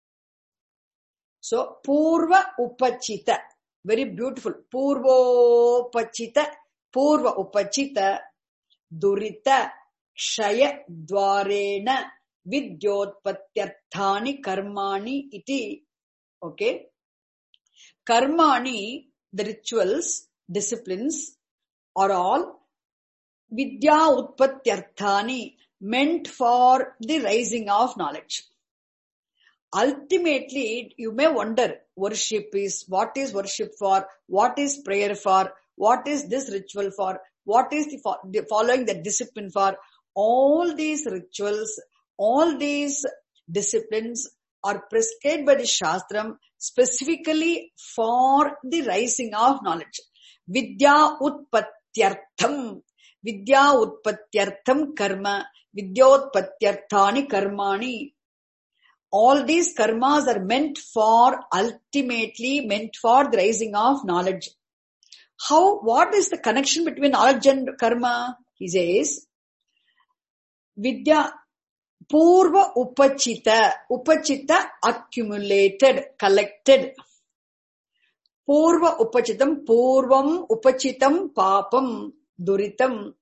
So, purva upachita. Very beautiful. Purvopachita. Purva upachita. Durita kshaya dvarena vidyotpatyarthani karmani iti. Okay. Karmani, the rituals, disciplines, are all vidya utpatyarthani, meant for the rising of knowledge. Ultimately, you may wonder, worship is, what is worship for? What is prayer for? What is this ritual for? What is the, the following the discipline for? All these rituals, all these disciplines are prescribed by the Shastram specifically for the rising of knowledge. Vidya utpatyartham. Vidya utpatyartham karma. Vidyotpatyarthani karmani. All these karmas are meant for, ultimately meant for the rising of knowledge. How, what is the connection between knowledge and karma? He says, Vidya, Purva upachita, upachita accumulated, collected. Purva upachitam, purvam upachitam papam duritam.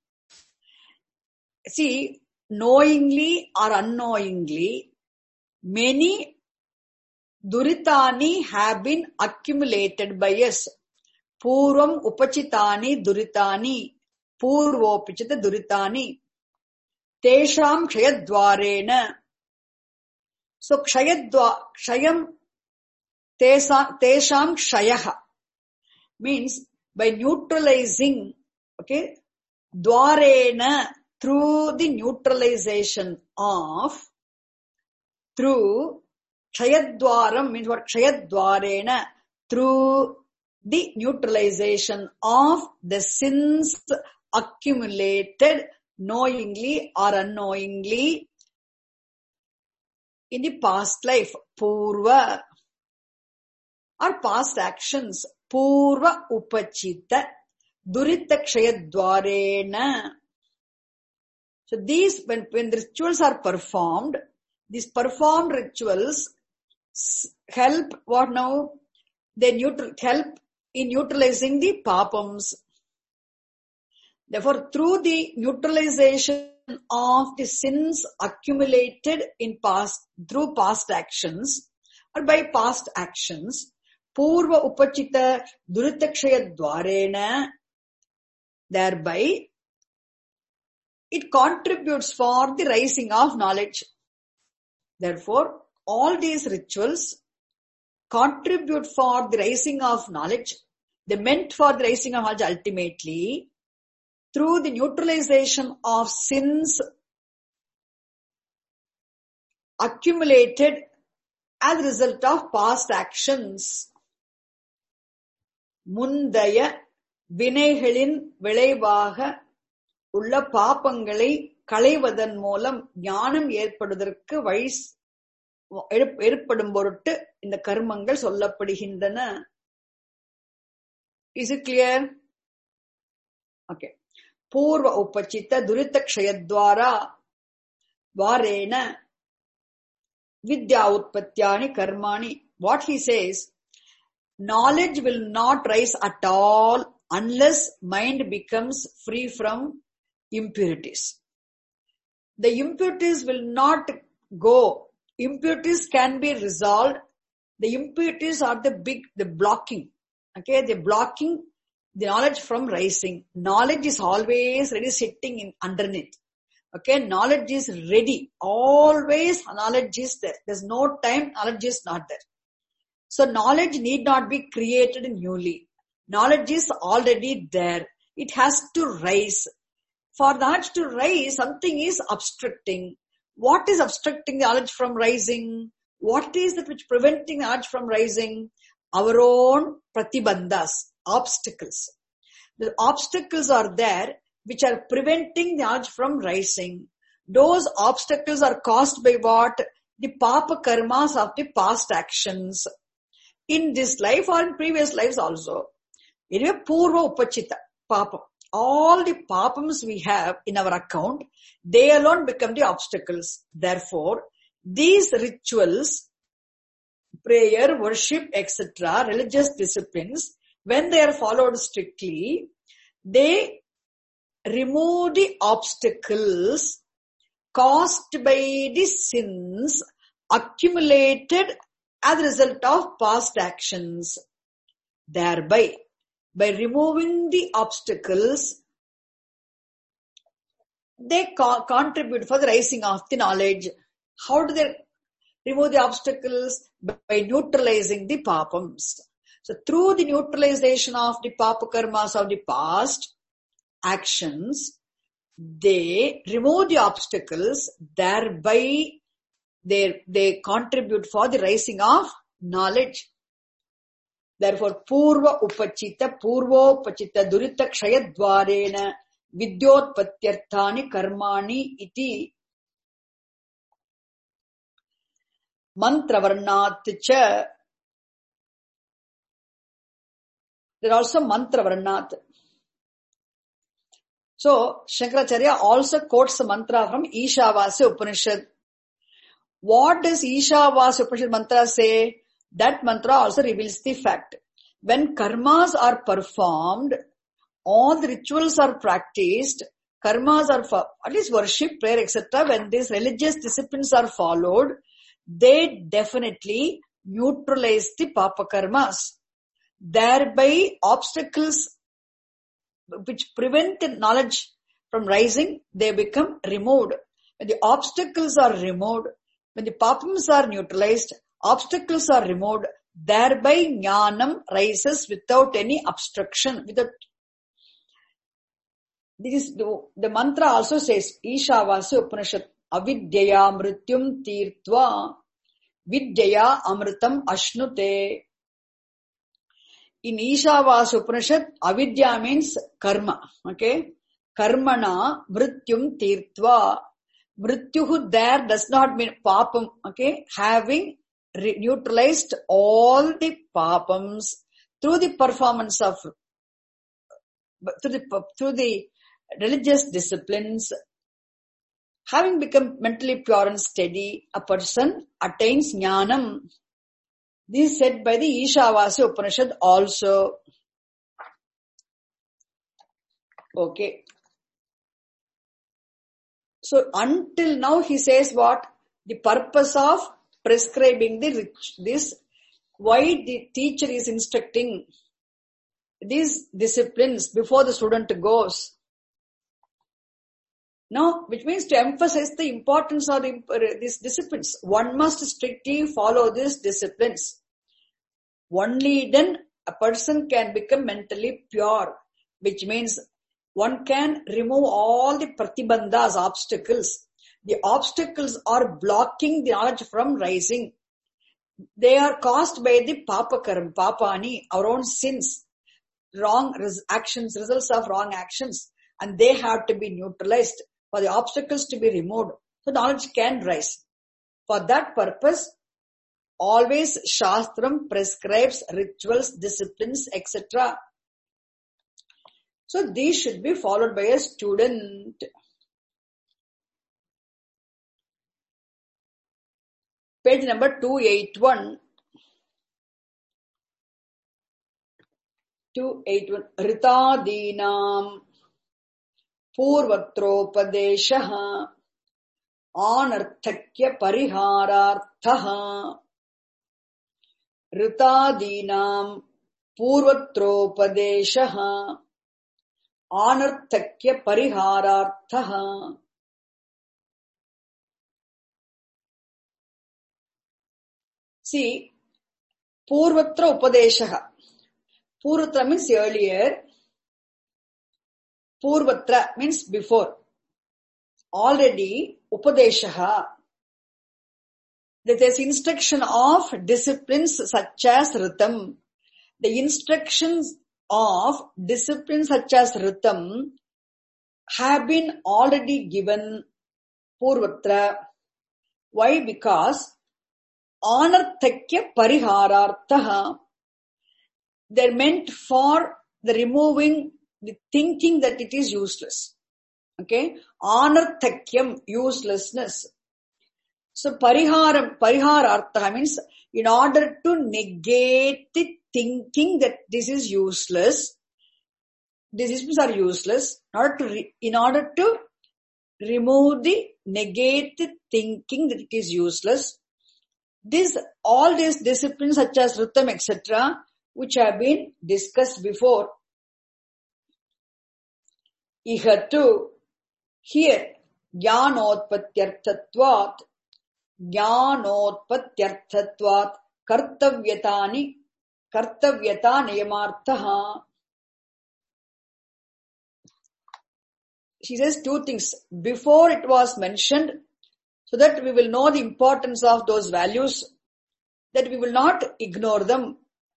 See, knowingly or unknowingly, many duritani have been accumulated by us. Purvam upachitani duritani, purvopachita duritani. Tesham kshayadvarena. So kshayadva, kshayam, tesham kshayaha means by neutralizing, okay, dvarena, through the neutralization of, through kshayadvaram means what? Kshayadvarena, through the neutralization of the sins accumulated knowingly or unknowingly in the past life, purva, or past actions, purva upachita, durita kshayadvarena. So these, when, when the rituals are performed, these performed rituals help, what now? They neutral, help in neutralizing the papams. Therefore, through the neutralization of the sins accumulated in past, through past actions or by past actions, purva upachita durittakshaya dvarena, thereby it contributes for the rising of knowledge. Therefore, all these rituals contribute for the rising of knowledge. They meant for the rising of knowledge ultimately through the neutralization of sins accumulated as a result of past actions. Mundaya vinaiகளின் விளைவாக உள்ள பாபங்களை களைவதன் மூலம் ஞானம் ஏற்படுவதற்கு வழி ஏற்படும் பொருட்டு இந்த கர்மங்கள் சொல்லப்படுகின்றன. Is it clear? Okay. Purva upachita durita kshayadvara varena vidya utpatyani karmani. What he says, knowledge will not rise at all unless mind becomes free from impurities. The impurities will not go. Impurities can be resolved. The impurities are the big, the blocking. Okay, the blocking the knowledge from rising. Knowledge is always ready sitting in underneath. Okay, knowledge is ready. Always knowledge is there. There's no time knowledge is not there. So knowledge need not be created newly. Knowledge is already there. It has to rise. For knowledge to rise, something is obstructing. What is obstructing the knowledge from rising? What is that which preventing knowledge from rising? Our own pratibandhas, obstacles. The obstacles are there which are preventing the knowledge from rising. Those obstacles are caused by what? The papa karmas of the past actions. In this life or in previous lives also. Anyway, purva upachita, papa. All the papams we have in our account, they alone become the obstacles. Therefore, these rituals, prayer, worship, et cetera, religious disciplines, when they are followed strictly, they remove the obstacles caused by the sins accumulated as a result of past actions. Thereby, by removing the obstacles, they co- contribute for the rising of the knowledge. How do they remove the obstacles? By neutralizing the papams. So through the neutralization of the papa karmas of the past actions, they remove the obstacles, thereby they, they contribute for the rising of knowledge. Therefore, purva upachita, purvopachita durita kshayadvarena vidyotpatyarthani karmani iti mantravarnat cha. There are also mantravarnat. So, Shankaracharya also quotes a mantra from Ishavasya Upanishad. What does Ishavasya Upanishad mantra say? That mantra also reveals the fact. When karmas are performed, all the rituals are practiced, karmas are, for, at least worship, prayer, et cetera. When these religious disciplines are followed, they definitely neutralize the papa karmas. Thereby, obstacles which prevent the knowledge from rising, they become removed. When the obstacles are removed, when the papams are neutralized, obstacles are removed, thereby jnanam rises without any obstruction. Without this, the, the mantra also says, Ishavasya Upanishad, avidyaya mrityum tirtva vidyaya amritam ashnute. In Ishavasya Upanishad, avidya means karma. Okay? Karmana mrityum tirtva. Mrityuhu there does not mean papam. Okay? Having re- neutralized all the papams through the performance of, through the, through the religious disciplines, having become mentally pure and steady, a person attains jnanam. This is said by the Ishavasya Upanishad also. Okay. So until now he says what? The purpose of prescribing the rich, this, why the teacher is instructing these disciplines before the student goes. Now, which means to emphasize the importance of the, uh, these disciplines. One must strictly follow these disciplines. Only then a person can become mentally pure, which means one can remove all the pratibandhas, obstacles. The obstacles are blocking the knowledge from rising. They are caused by the papa karam, papani, our own sins, wrong res- actions, results of wrong actions, and they have to be neutralized for the obstacles to be removed. So knowledge can rise. For that purpose, always Shastram prescribes rituals, disciplines, et cetera. So these should be followed by a student. Page number two eighty-one. two eighty-one. Ritadinam Purvatropadeshaha Anarthakya Parihararthaha. Ritadinam Purvatropadeshaha Anarthakya Parihararthaha. See, Purvatra Upadeshaha. Purvatra means earlier. Purvatra means before. Already Upadeshaha. That is instruction of disciplines such as Ritam. The instructions of disciplines such as Ritam have been already given Purvatra. Why? Because Anarthakya Parihararthaha. They're meant for the removing the thinking that it is useless. Okay? Anarthakyam, uselessness. So Pariharam, Parihararthaha means in order to negate the thinking that this is useless, decisions are useless, in order to, re, in order to remove the negative thinking that it is useless, this, all these disciplines such as Ritam, et cetera, which have been discussed before. Ihatu, here, Jnanotpatyarthatvat, Jnanotpatyarthatvat, Kartavyatani, Kartavyata Niyamarthaha. She says two things. Before it was mentioned, so that we will know the importance of those values, that we will not ignore them.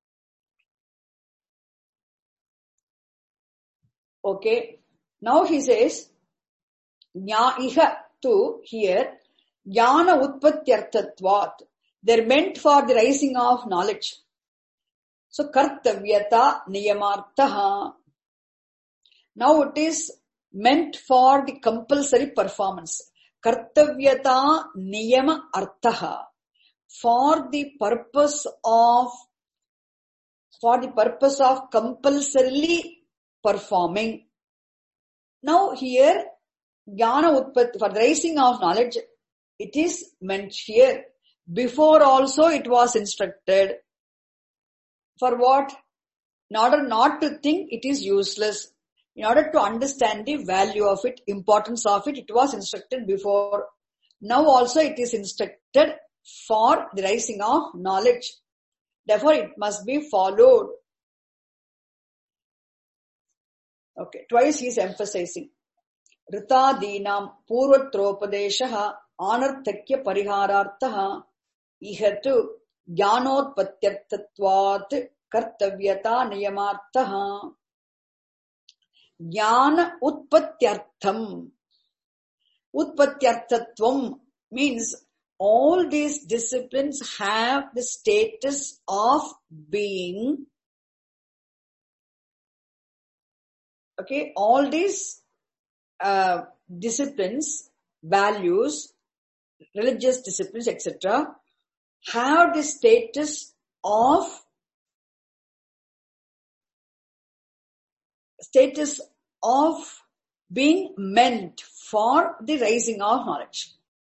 Okay. Now he says, Jna iha to here, Jnana Utpatyarthatvat. They're meant for the rising of knowledge. So Kartavyata Niyamarthaha. Now it is meant for the compulsory performance. Kartavyata Niyama Arthaha. For the purpose of, for the purpose of compulsorily performing. Now here, Jnana Utpat, for the rising of knowledge, it is meant here. Before also it was instructed. For what? In order not to think it is useless. In order to understand the value of it, importance of it, it was instructed before. Now also it is instructed for the rising of knowledge. Therefore it must be followed. Okay, twice he is emphasizing. Rita Dinam Purvatropadeshaha Anarthakya Parihararthaha Ihatu Jnanotpatyarthatvat Kartavyata Niyamarthaha. Jnana Utpatyartham. Utpatyarthatvam means all these disciplines have the status of being. Okay, all these uh, disciplines, values, religious disciplines, et cetera, have the status of status of being meant for the rising of knowledge.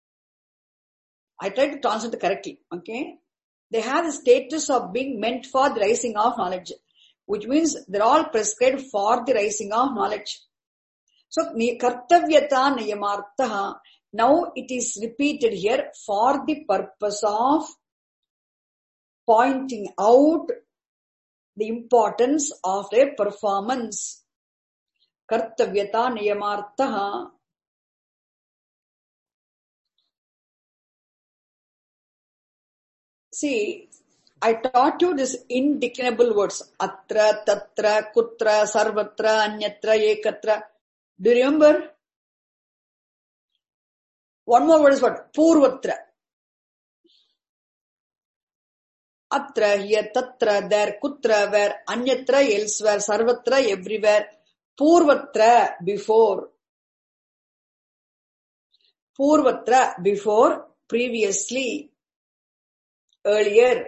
I tried to translate it correctly. Okay, they have the status of being meant for the rising of knowledge, which means they're all prescribed for the rising of knowledge. So, Kartavyata Niyamarthaha, now it is repeated here for the purpose of pointing out the importance of their performance. Kartavyata Niyamarthaha. See, I taught you this indeclinable words. Atra, Tatra, Kutra, Sarvatra, Anyatra, Ekatra. Do you remember? One more word is what? Purvatra. Atra, here, Tatra, there, Kutra, where, Anyatra, elsewhere, Sarvatra, everywhere. Purvatra, before. Purvatra, before, previously, earlier.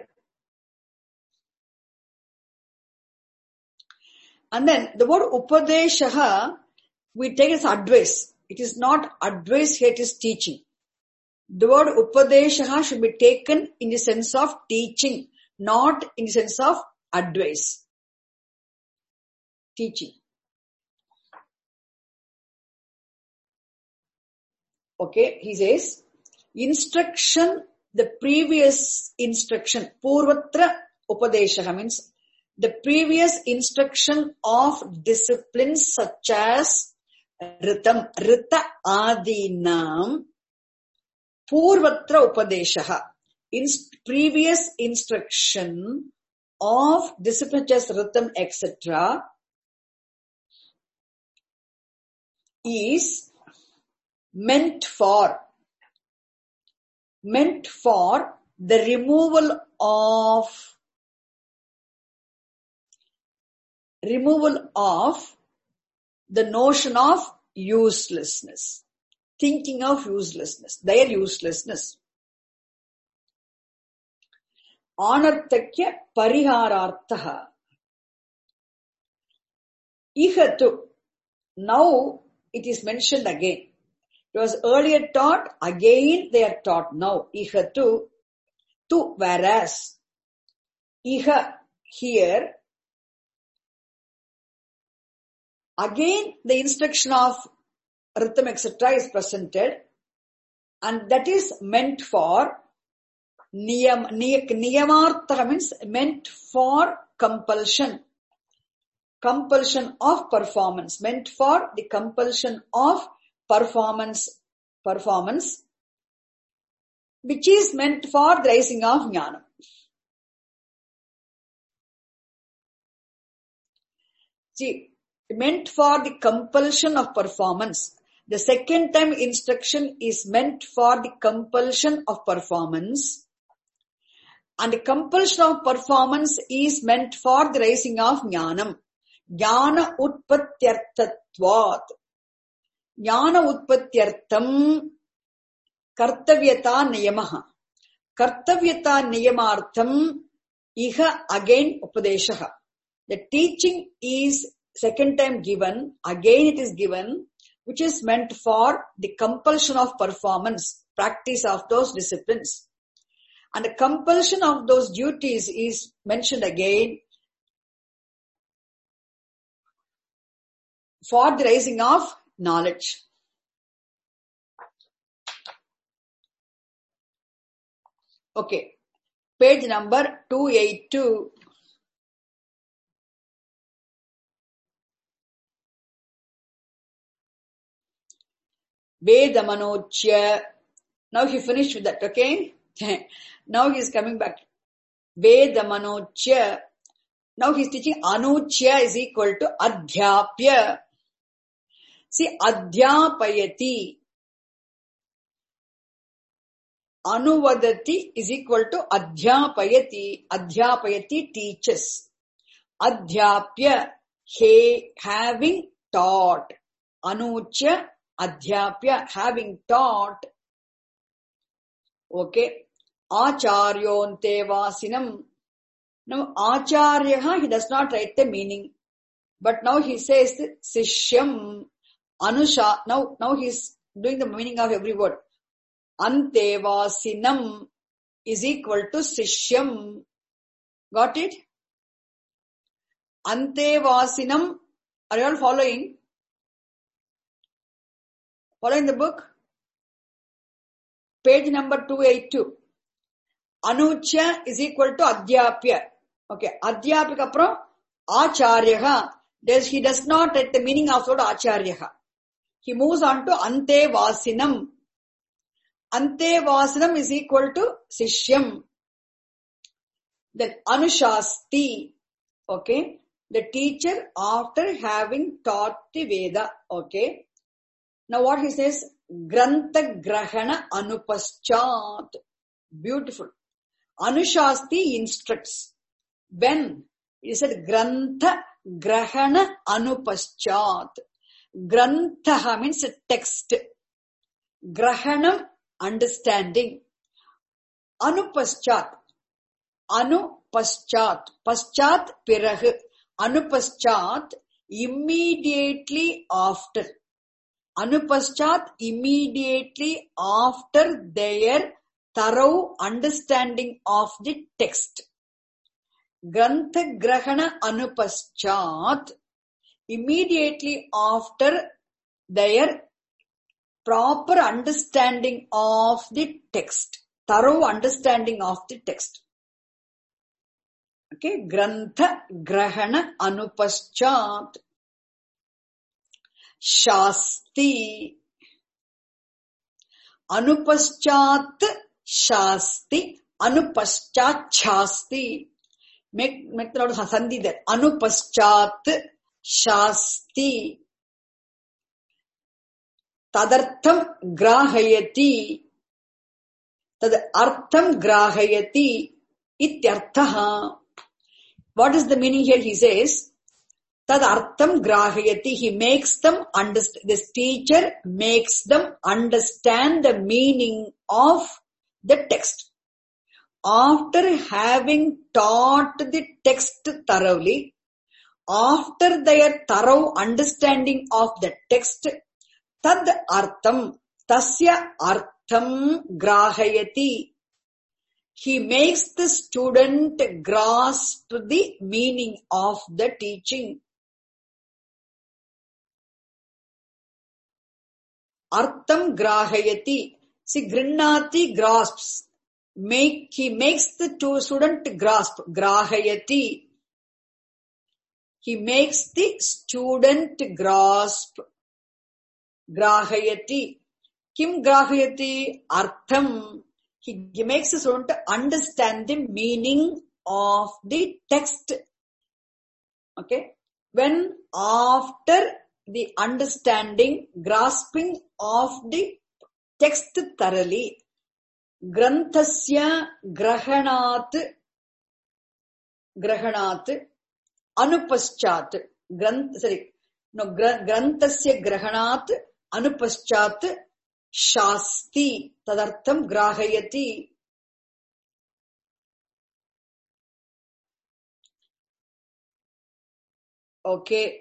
And then the word Upadeshaha, we take as advice. It is not advice here, it is teaching. The word Upadeshaha should be taken in the sense of teaching, not in the sense of advice. Teaching. Okay, he says, instruction, the previous instruction, Purvatra upadeshaha means the previous instruction of disciplines such as ritam, rita adinam, purvatra upadeshaha, in previous instruction of disciplines such as ritam, et cetera, is meant for, meant for the removal of, removal of the notion of uselessness, thinking of uselessness, their uselessness. Anarthakya parihararthaha. Ihatu. Now it is mentioned again. It was earlier taught, again they are taught now. Ihatu. Tu, whereas. Iha, here. Again the instruction of Ritam et cetera is presented, and that is meant for niyam, niyamartha means meant for compulsion. Compulsion of performance, meant for the compulsion of performance, performance, which is meant for the rising of jnana. See, meant for the compulsion of performance. The second time instruction is meant for the compulsion of performance, and the compulsion of performance is meant for the rising of jnanam. Jnana utpatyarthatvat. Jnana utpatyartam kartavyata niyamaha. Kartavyata niyamartham iha again upadeshaha. The teaching is second time given, again it is given, which is meant for the compulsion of performance, practice of those disciplines. And the compulsion of those duties is mentioned again for the rising of knowledge. Okay, page number two eighty-two. Vedamanochya. Now he finished with that, okay? Now he is coming back. Vedamanochya. Now he is teaching anuchya is equal to adhyapya. See, adhyapayati. Anuvadati is equal to adhyapayati. Adhyapayati teaches. Adhyapya, he having taught. Anuchya, adhyapya, having taught. Okay. Acharyonte vasinam. Now, acharyaha, he does not write the meaning. But now he says sishyam, anusha. Now, now he is doing the meaning of every word. Ante vasinam is equal to sishyam. Got it? Ante vasinam. Are you all following? Following the book? Page number two eighty-two. Anuchya is equal to adhyapya. Okay. Adhyapika apram acharyaha. He does not write the meaning of the word acharyaha. He moves on to ante vasinam. Ante vasinam is equal to sishyam. Then anushasti. Okay. The teacher after having taught the Veda. Okay. Now what he says? Grantha grahana anupaschat. Beautiful. Anushasti instructs. When? He said Grantha grahana anupaschat. Grantha means a text. Grahanam, understanding. Anupaschat. Anupaschat. Paschat pirahu. Anupaschat, immediately after. Anupaschat, immediately after their thorough understanding of the text. Grantha grahana anupaschat, immediately after their proper understanding of the text. Thorough understanding of the text. Okay, grantha grahana anupaschat shasti. Anupaschat shasti, anupaschat shasti. Make, make the lot of sandhi there. Anupaschat shasti. Tadartham grahayati. Tad artham grahayati. Ityarthaha. What is the meaning here? He says, Tad artham grahayati. He makes them understand, this teacher makes them understand the meaning of the text. After having taught the text thoroughly, after their thorough understanding of the text, tad artham, tasya artham grahayati. He makes the student grasp the meaning of the teaching. Artham grahayati. See, grinnati grasps. Make, he makes the two student grasp. Grahayati. He makes the student grasp. Grahayati. Kim grahayati? Artham. He, he makes the student understand the meaning of the text. Okay. When after the understanding, grasping of the text thoroughly, granthasya grahanat, grahanat, anupaschat, granth, sorry, no, granthasya grahanat, anupaschat, shasti, tadartham grahayati. Okay.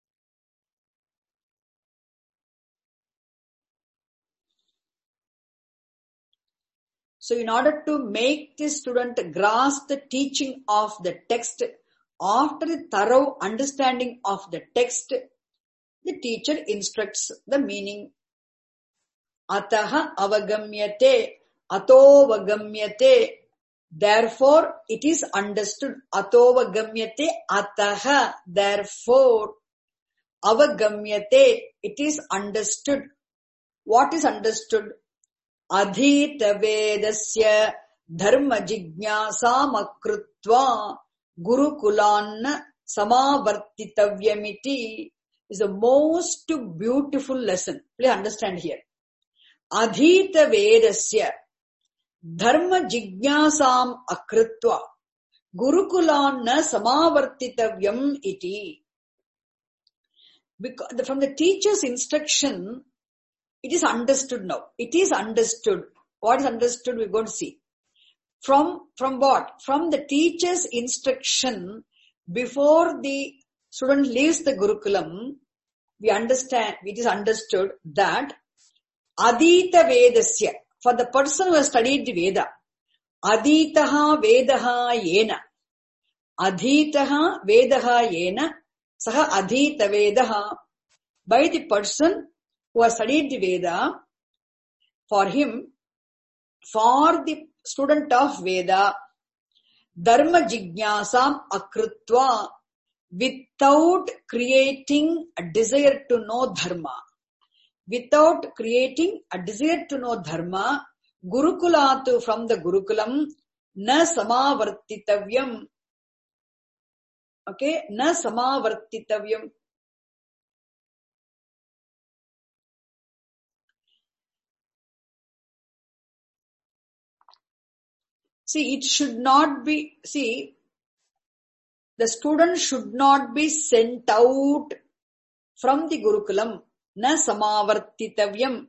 So in order to make the student grasp the teaching of the text, after the thorough understanding of the text, the teacher instructs the meaning. Ataha avagamyate, atovagamyate. Therefore, it is understood. Atovagamyate, ataha. Therefore, avagamyate. It is understood. What is understood? Adhita vedasya dharma jignasam akrutva gurukulan samavartitavyamiti is the most beautiful lesson. Please understand here. Adhita vedasya dharma jignasam akrutva gurukulan samavartitavyam iti. Because from the teacher's instruction, it is understood now. It is understood. What is understood? We're going to see. From, from what? From the teacher's instruction, before the student leaves the Gurukulam, we understand, it is understood that Adita Vedasya, for the person who has studied the Veda, Aditaha Vedaha Yena, Aditaha Vedaha Yena, Saha Adita Vedaha, by the person who has studied the Veda, for him, for the student of Veda, Dharma Jignasam Akrutva, without creating a desire to know Dharma, without creating a desire to know Dharma, Gurukulatu from the Gurukulam, na samavartitavyam. Okay, na samavartitavyam. See, it should not be, see, the student should not be sent out from the Gurukulam. Na samavartitavyam.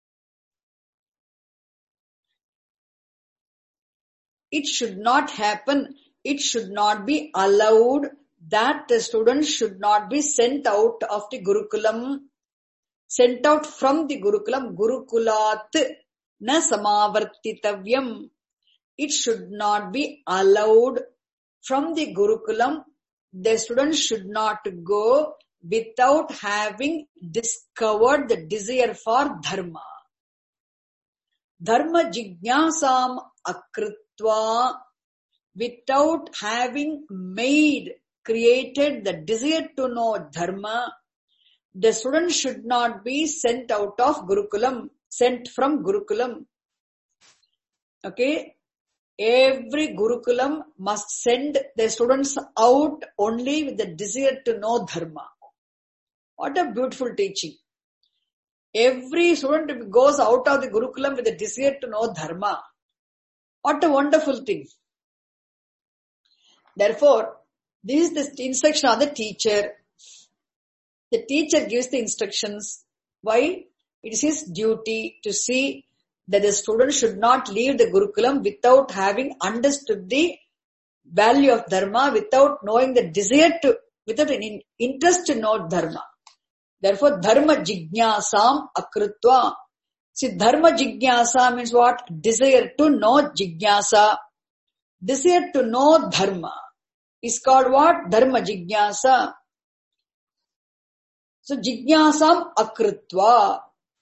It should not happen. It should not be allowed that the student should not be sent out of the Gurukulam, sent out from the Gurukulam. Gurukulat na samavartitavyam. It should not be allowed from the Gurukulam. The student should not go without having discovered the desire for Dharma. Dharma jignasam akrutva, without having made, created the desire to know dharma, the student should not be sent out of Gurukulam, sent from Gurukulam. Okay? Every Gurukulam must send the students out only with the desire to know dharma. What a beautiful teaching. Every student goes out of the Gurukulam with the desire to know dharma. What a wonderful thing. Therefore, this is the instruction of the teacher. The teacher gives the instructions. Why? It is his duty to see that the student should not leave the Gurukulam without having understood the value of dharma, without knowing the desire to, without an interest to know dharma. Therefore, dharma jijñāsāṃ akrutva. See, dharma jijñāsa means what? Desire to know jijñāsa. Desire to know dharma is called what? Dharma jijñāsa. So, jijñāsāṃ akrutva.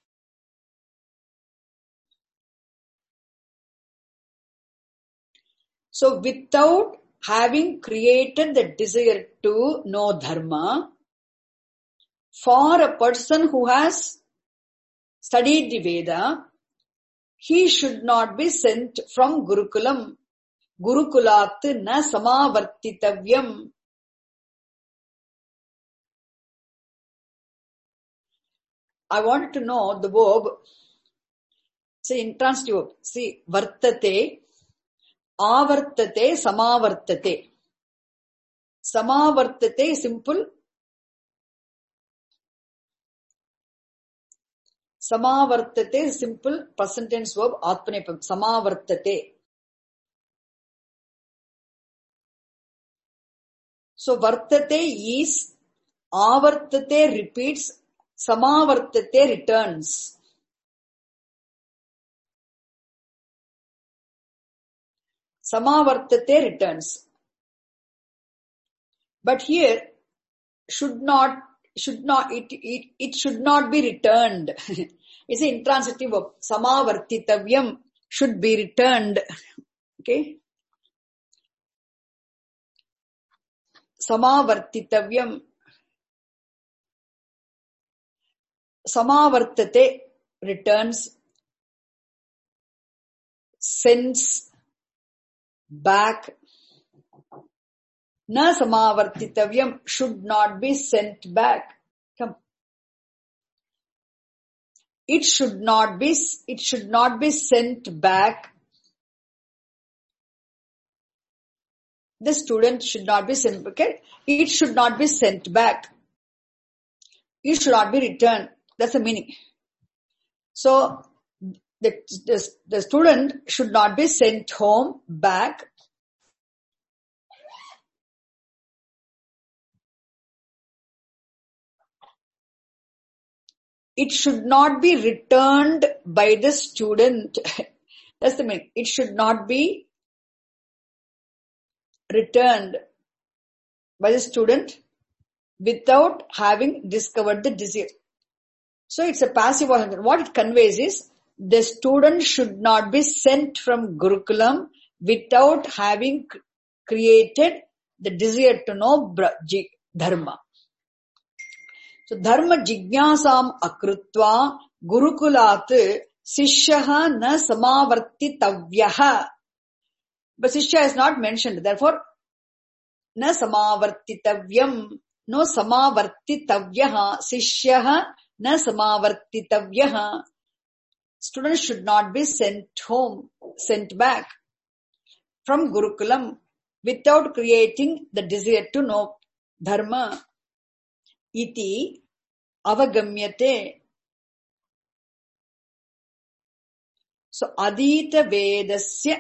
So, without having created the desire to know dharma, for a person who has studied the Veda, he should not be sent from Gurukulam. Gurukulat na samavartitavyam. I wanted to know the verb. See, intransitive. See, vartate, avartate, samavartate. Samavartate is simple. Samavartate is simple present tense verb, atmanepam. Samavartate. So, vartate is, avartate repeats, samavartate returns. Samavartate returns. But here, should not, should not, it, it, it should not be returned. It's an intransitive verb. Samavartitavyam should be returned. Okay. Samavartitavyam. Samavartate returns, sends back. Na samavartitavyam should not be sent back. Come. It should not be, it should not be sent back. The student should not be sent back. Okay? It should not be sent back. It should not be returned. That's the meaning. So, the, the, the student should not be sent home back. It should not be returned by the student. That's the meaning. It should not be returned by the student without having discovered the desire. So it's a passive voice. What it conveys is the student should not be sent from Gurukulam without having created the desire to know dharma. So dharma jijñāsāṃ akrutva gurukulat sishyaha na samavartitavyaha. But sishya is not mentioned. Therefore, na samavartitavyam, no samavartitavyaha, sishyaha na samavartitavyaha. Students should not be sent home, sent back from Gurukulam without creating the desire to know dharma. Iti avagamyate. So, adita vedasya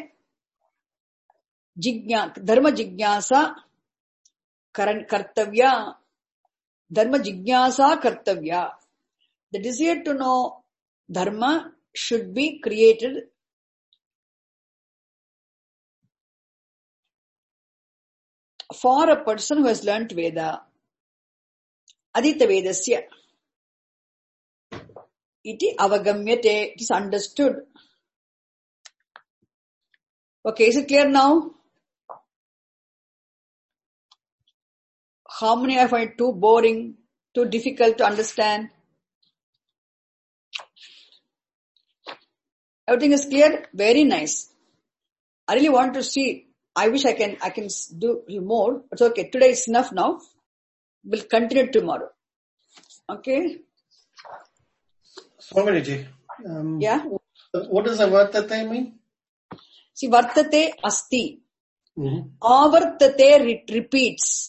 jignya, dharma jijñāsa kartavya. Dharma jijñāsa kartavya. The desire to know dharma should be created for a person who has learnt Veda. Adita vedasya. Iti avagamyate. It is understood. Okay, is it clear now? How many I find too boring, too difficult to understand? Everything is clear? Very nice. I really want to see. I wish I can I can do more. It's okay. Today is enough now. We'll continue tomorrow. Okay? Swaminiji, um, Yeah? what does the vartate mean? See, vartate asti. Mm-hmm. Avartate re- repeats.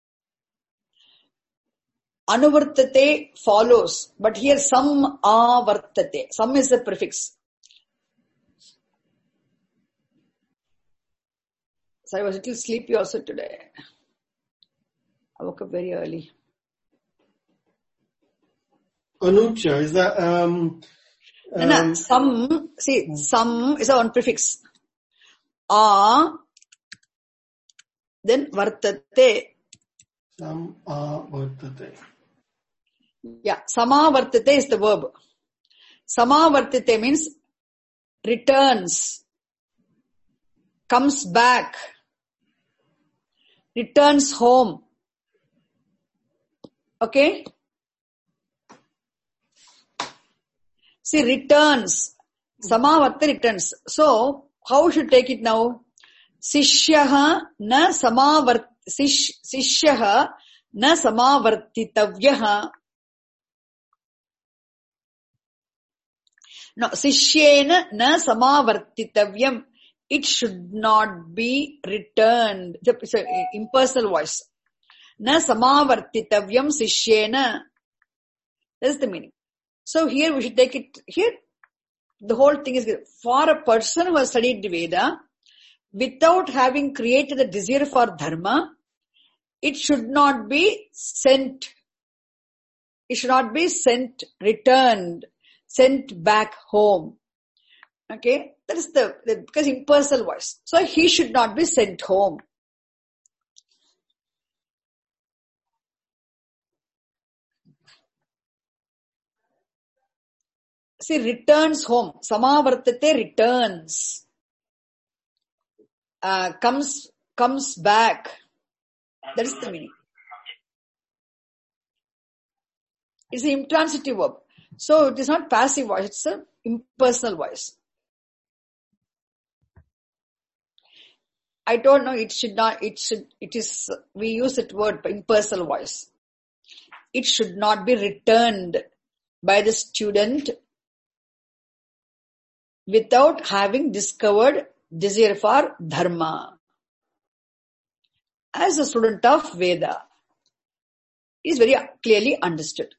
Anuvartate follows. But here some avartate. Some is the prefix. So I was a little sleepy also today. I woke up very early. Anucha, is that, um, No, no, um, some, see, some is a one prefix. A, then vartate. some are vartate. Yeah, sama vartate is the verb. Sama vartate means returns, comes back, returns home. Okay? See, returns. Samavarte returns. So, how should take it now? Sishyaha na samavart, sish, sishyaha na samavartitavyaha. No, sishyena na samavartitavyam. It should not be returned. It's an impersonal voice. Na samavartitavyam sishyena. That's the meaning. So here we should take it, here the whole thing is, for a person who has studied the Veda, without having created a desire for dharma, it should not be sent, it should not be sent, returned, sent back home. Okay, that is the, the because impersonal voice. So he should not be sent home. See, returns home. Samavartate returns. Uh, comes, comes back. That is the meaning. It's an intransitive verb. So it is not passive voice, it's an impersonal voice. I don't know, it should not, it should, it is, we use that word, impersonal voice. It should not be returned by the student without having discovered desire for dharma. As a student of Veda, it is very clearly understood.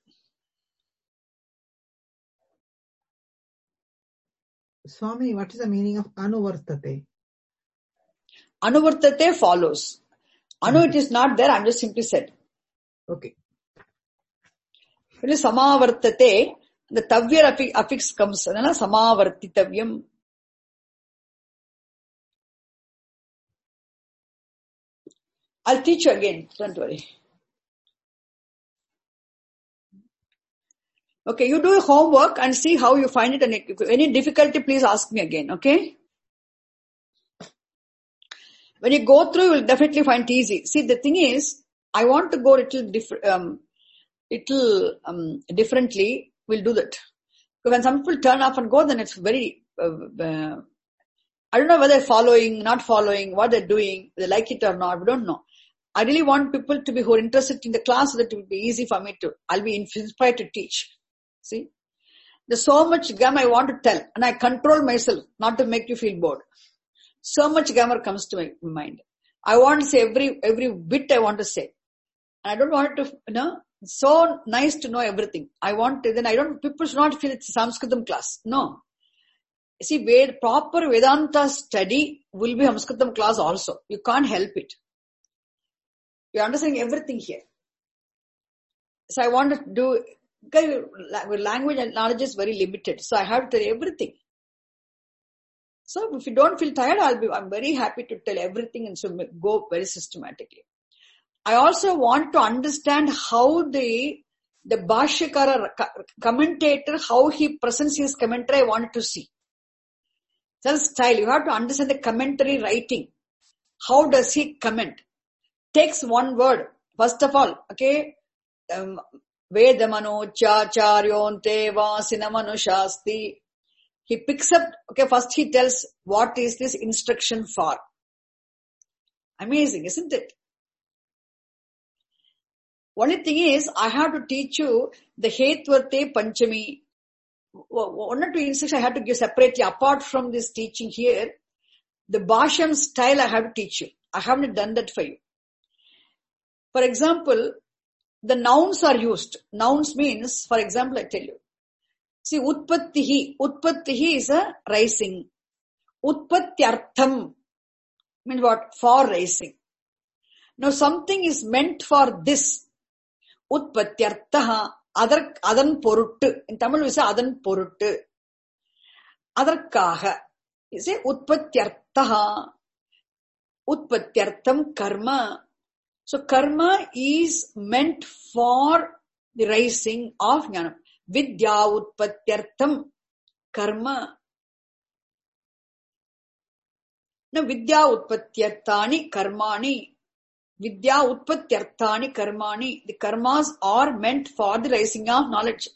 Swami, what is the meaning of anuvartate? Anuvartate follows. Anu, it is not there, I'm just simply said. Okay. When it is samavartate, the tavya affix comes, samavartitavyam. I'll teach you again, don't worry. Okay, you do your homework and see how you find it, and if any difficulty, please ask me again, okay? When you go through, you will definitely find it easy. See, the thing is, I want to go a little, diff- um, little um, differently. We'll do that. Because when some people turn off and go, then it's very, uh, uh, I don't know whether they're following, not following, what they're doing, they like it or not, we don't know. I really want people to be who are interested in the class so that it will be easy for me to, I'll be inspired to teach. See? There's so much grammar I want to tell, and I control myself not to make you feel bored. So much grammar comes to my mind. I want to say every, every bit I want to say. And I don't want to, you know, it's so nice to know everything. I want to, then I don't, people should not feel it's a Sanskritam class. No. See, Ved, proper Vedanta study will be Sanskritam class also. You can't help it. You're understanding everything here. So I want to do, because language and knowledge is very limited. So I have to tell everything. So if you don't feel tired, I'll be, I'm very happy to tell everything and so go very systematically. I also want to understand how the, the Bhashyakara commentator, how he presents his commentary, I wanted to see. That's style. You have to understand the commentary writing. How does he comment? Takes one word First of all, okay, um, Vedamano Chacharyonte Vasinamanusasti. He picks up, okay, first he tells what is this instruction for. Amazing, isn't it? Only thing is, I have to teach you the Hetvarte Panchami. One or two instructions I have to give separately. Apart from this teaching here, the Bhashyam style I have to teach you. I haven't done that for you. For example, the nouns are used. Nouns means, for example, I tell you. See, Utpattihi. Utpattihi is a rising. Utpatyartham means what? For rising. Now something is meant for this. Utpatyarthaha. Adar, adan poruttu. In Tamil we say adan poruttu. Adarkaha. You say utpatyarthaha. Utpatyartham karma. So karma is meant for the rising of jnanam. Vidya utpatyartham karma. Now vidya utpatyarthani karmani. Vidya utpatyarthani karmani. The karmas are meant for the rising of knowledge.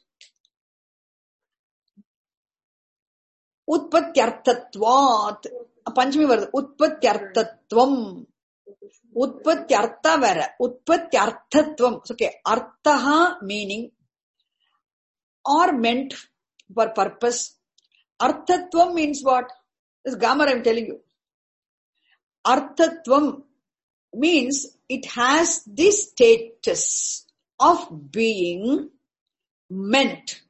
Utpatyarthatvat. Panchami varada. Utpatyarthatvam. Utpatyartha vera. Utpatyarthatvam. Okay. Arthaha meaning or meant for purpose. Arthatvam means what? This grammar I am telling you. Arthatvam means it has the status of being meant.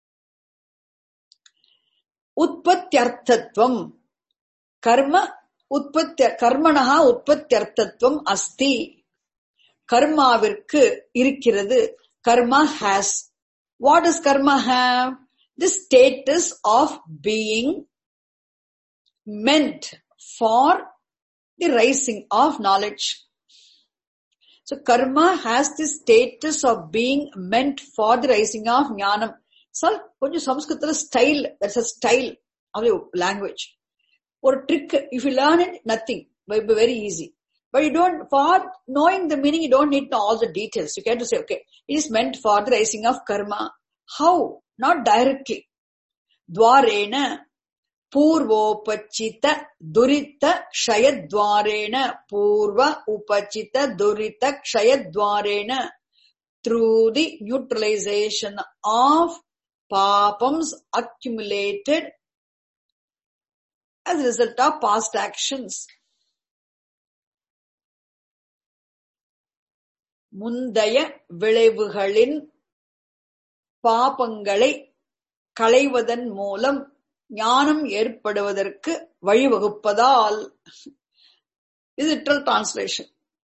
Utpatyarthatvam. Karma utpatya, karmanaha utpatyarthatvam asti. Karmavirku irikkirathu. Karma has. What does karma have? The status of being meant for the rising of knowledge. So karma has the status of being meant for the rising of jnanam. So, konja Sanskritala style, that's a style of your language. Or a trick, if you learn it, nothing. It will be very easy. But you don't, for knowing the meaning, you don't need to know all the details. You can to say, okay, it is meant for the rising of karma. How? Not directly. Dwarena Purvopachita Durita Kshayadwarena Purva Upachita Durita Kshayadwarena. Through the neutralization of papams accumulated as a result of past actions. Mundaya விளைவுகளின் பாபங்களை களைவதன் மூலம் ஞானம் ஏற்படுவதற்கு வழிவகுப்பதால். This is literal translation.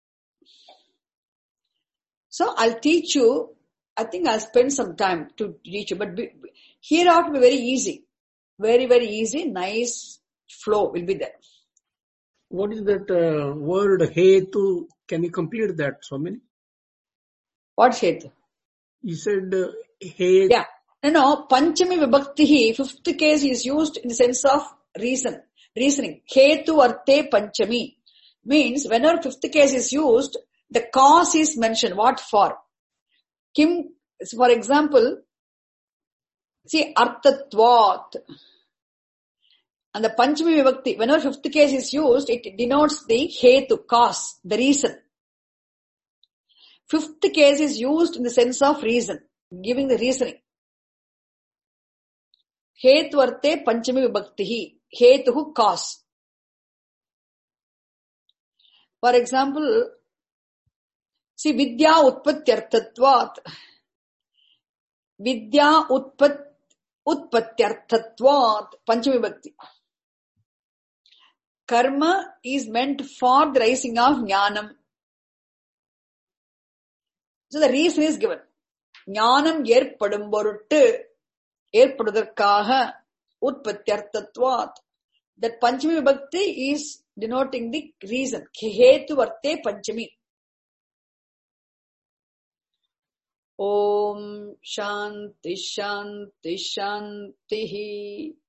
So I'll teach you. I think I'll spend some time to teach you, but be, here out will be very easy. Very, very easy. Nice flow will be there. What is that uh, word hetu? Can you complete that, Swamini? What hetu? You said uh, hetu. Yeah. No, no. Panchami vibhakti, fifth case is used in the sense of reason, reasoning. Hetu arte panchami means whenever fifth case is used, the cause is mentioned. What for? Kim, for example, see, arthatvat. And the Panchami Vibhakti, whenever fifth case is used, it denotes the hetu, cause, the reason. Fifth case is used in the sense of reason, giving the reasoning. Hetu arte Panchami Vibhakti, hetuhu, cause. For example, see, Vidya utpatyarthatvat. Vidya utpat, utpatyarthatvat. Panchami Vibhakti. Karma is meant for the rising of jnanam. So the reason is given. Jnanam yerpadum boruttu, yerpadudarkaha, utpatyarthatvat. That Panchami Vibhakti is denoting the reason. Hetu varte Panchami. Om Shanti Shanti Shanti.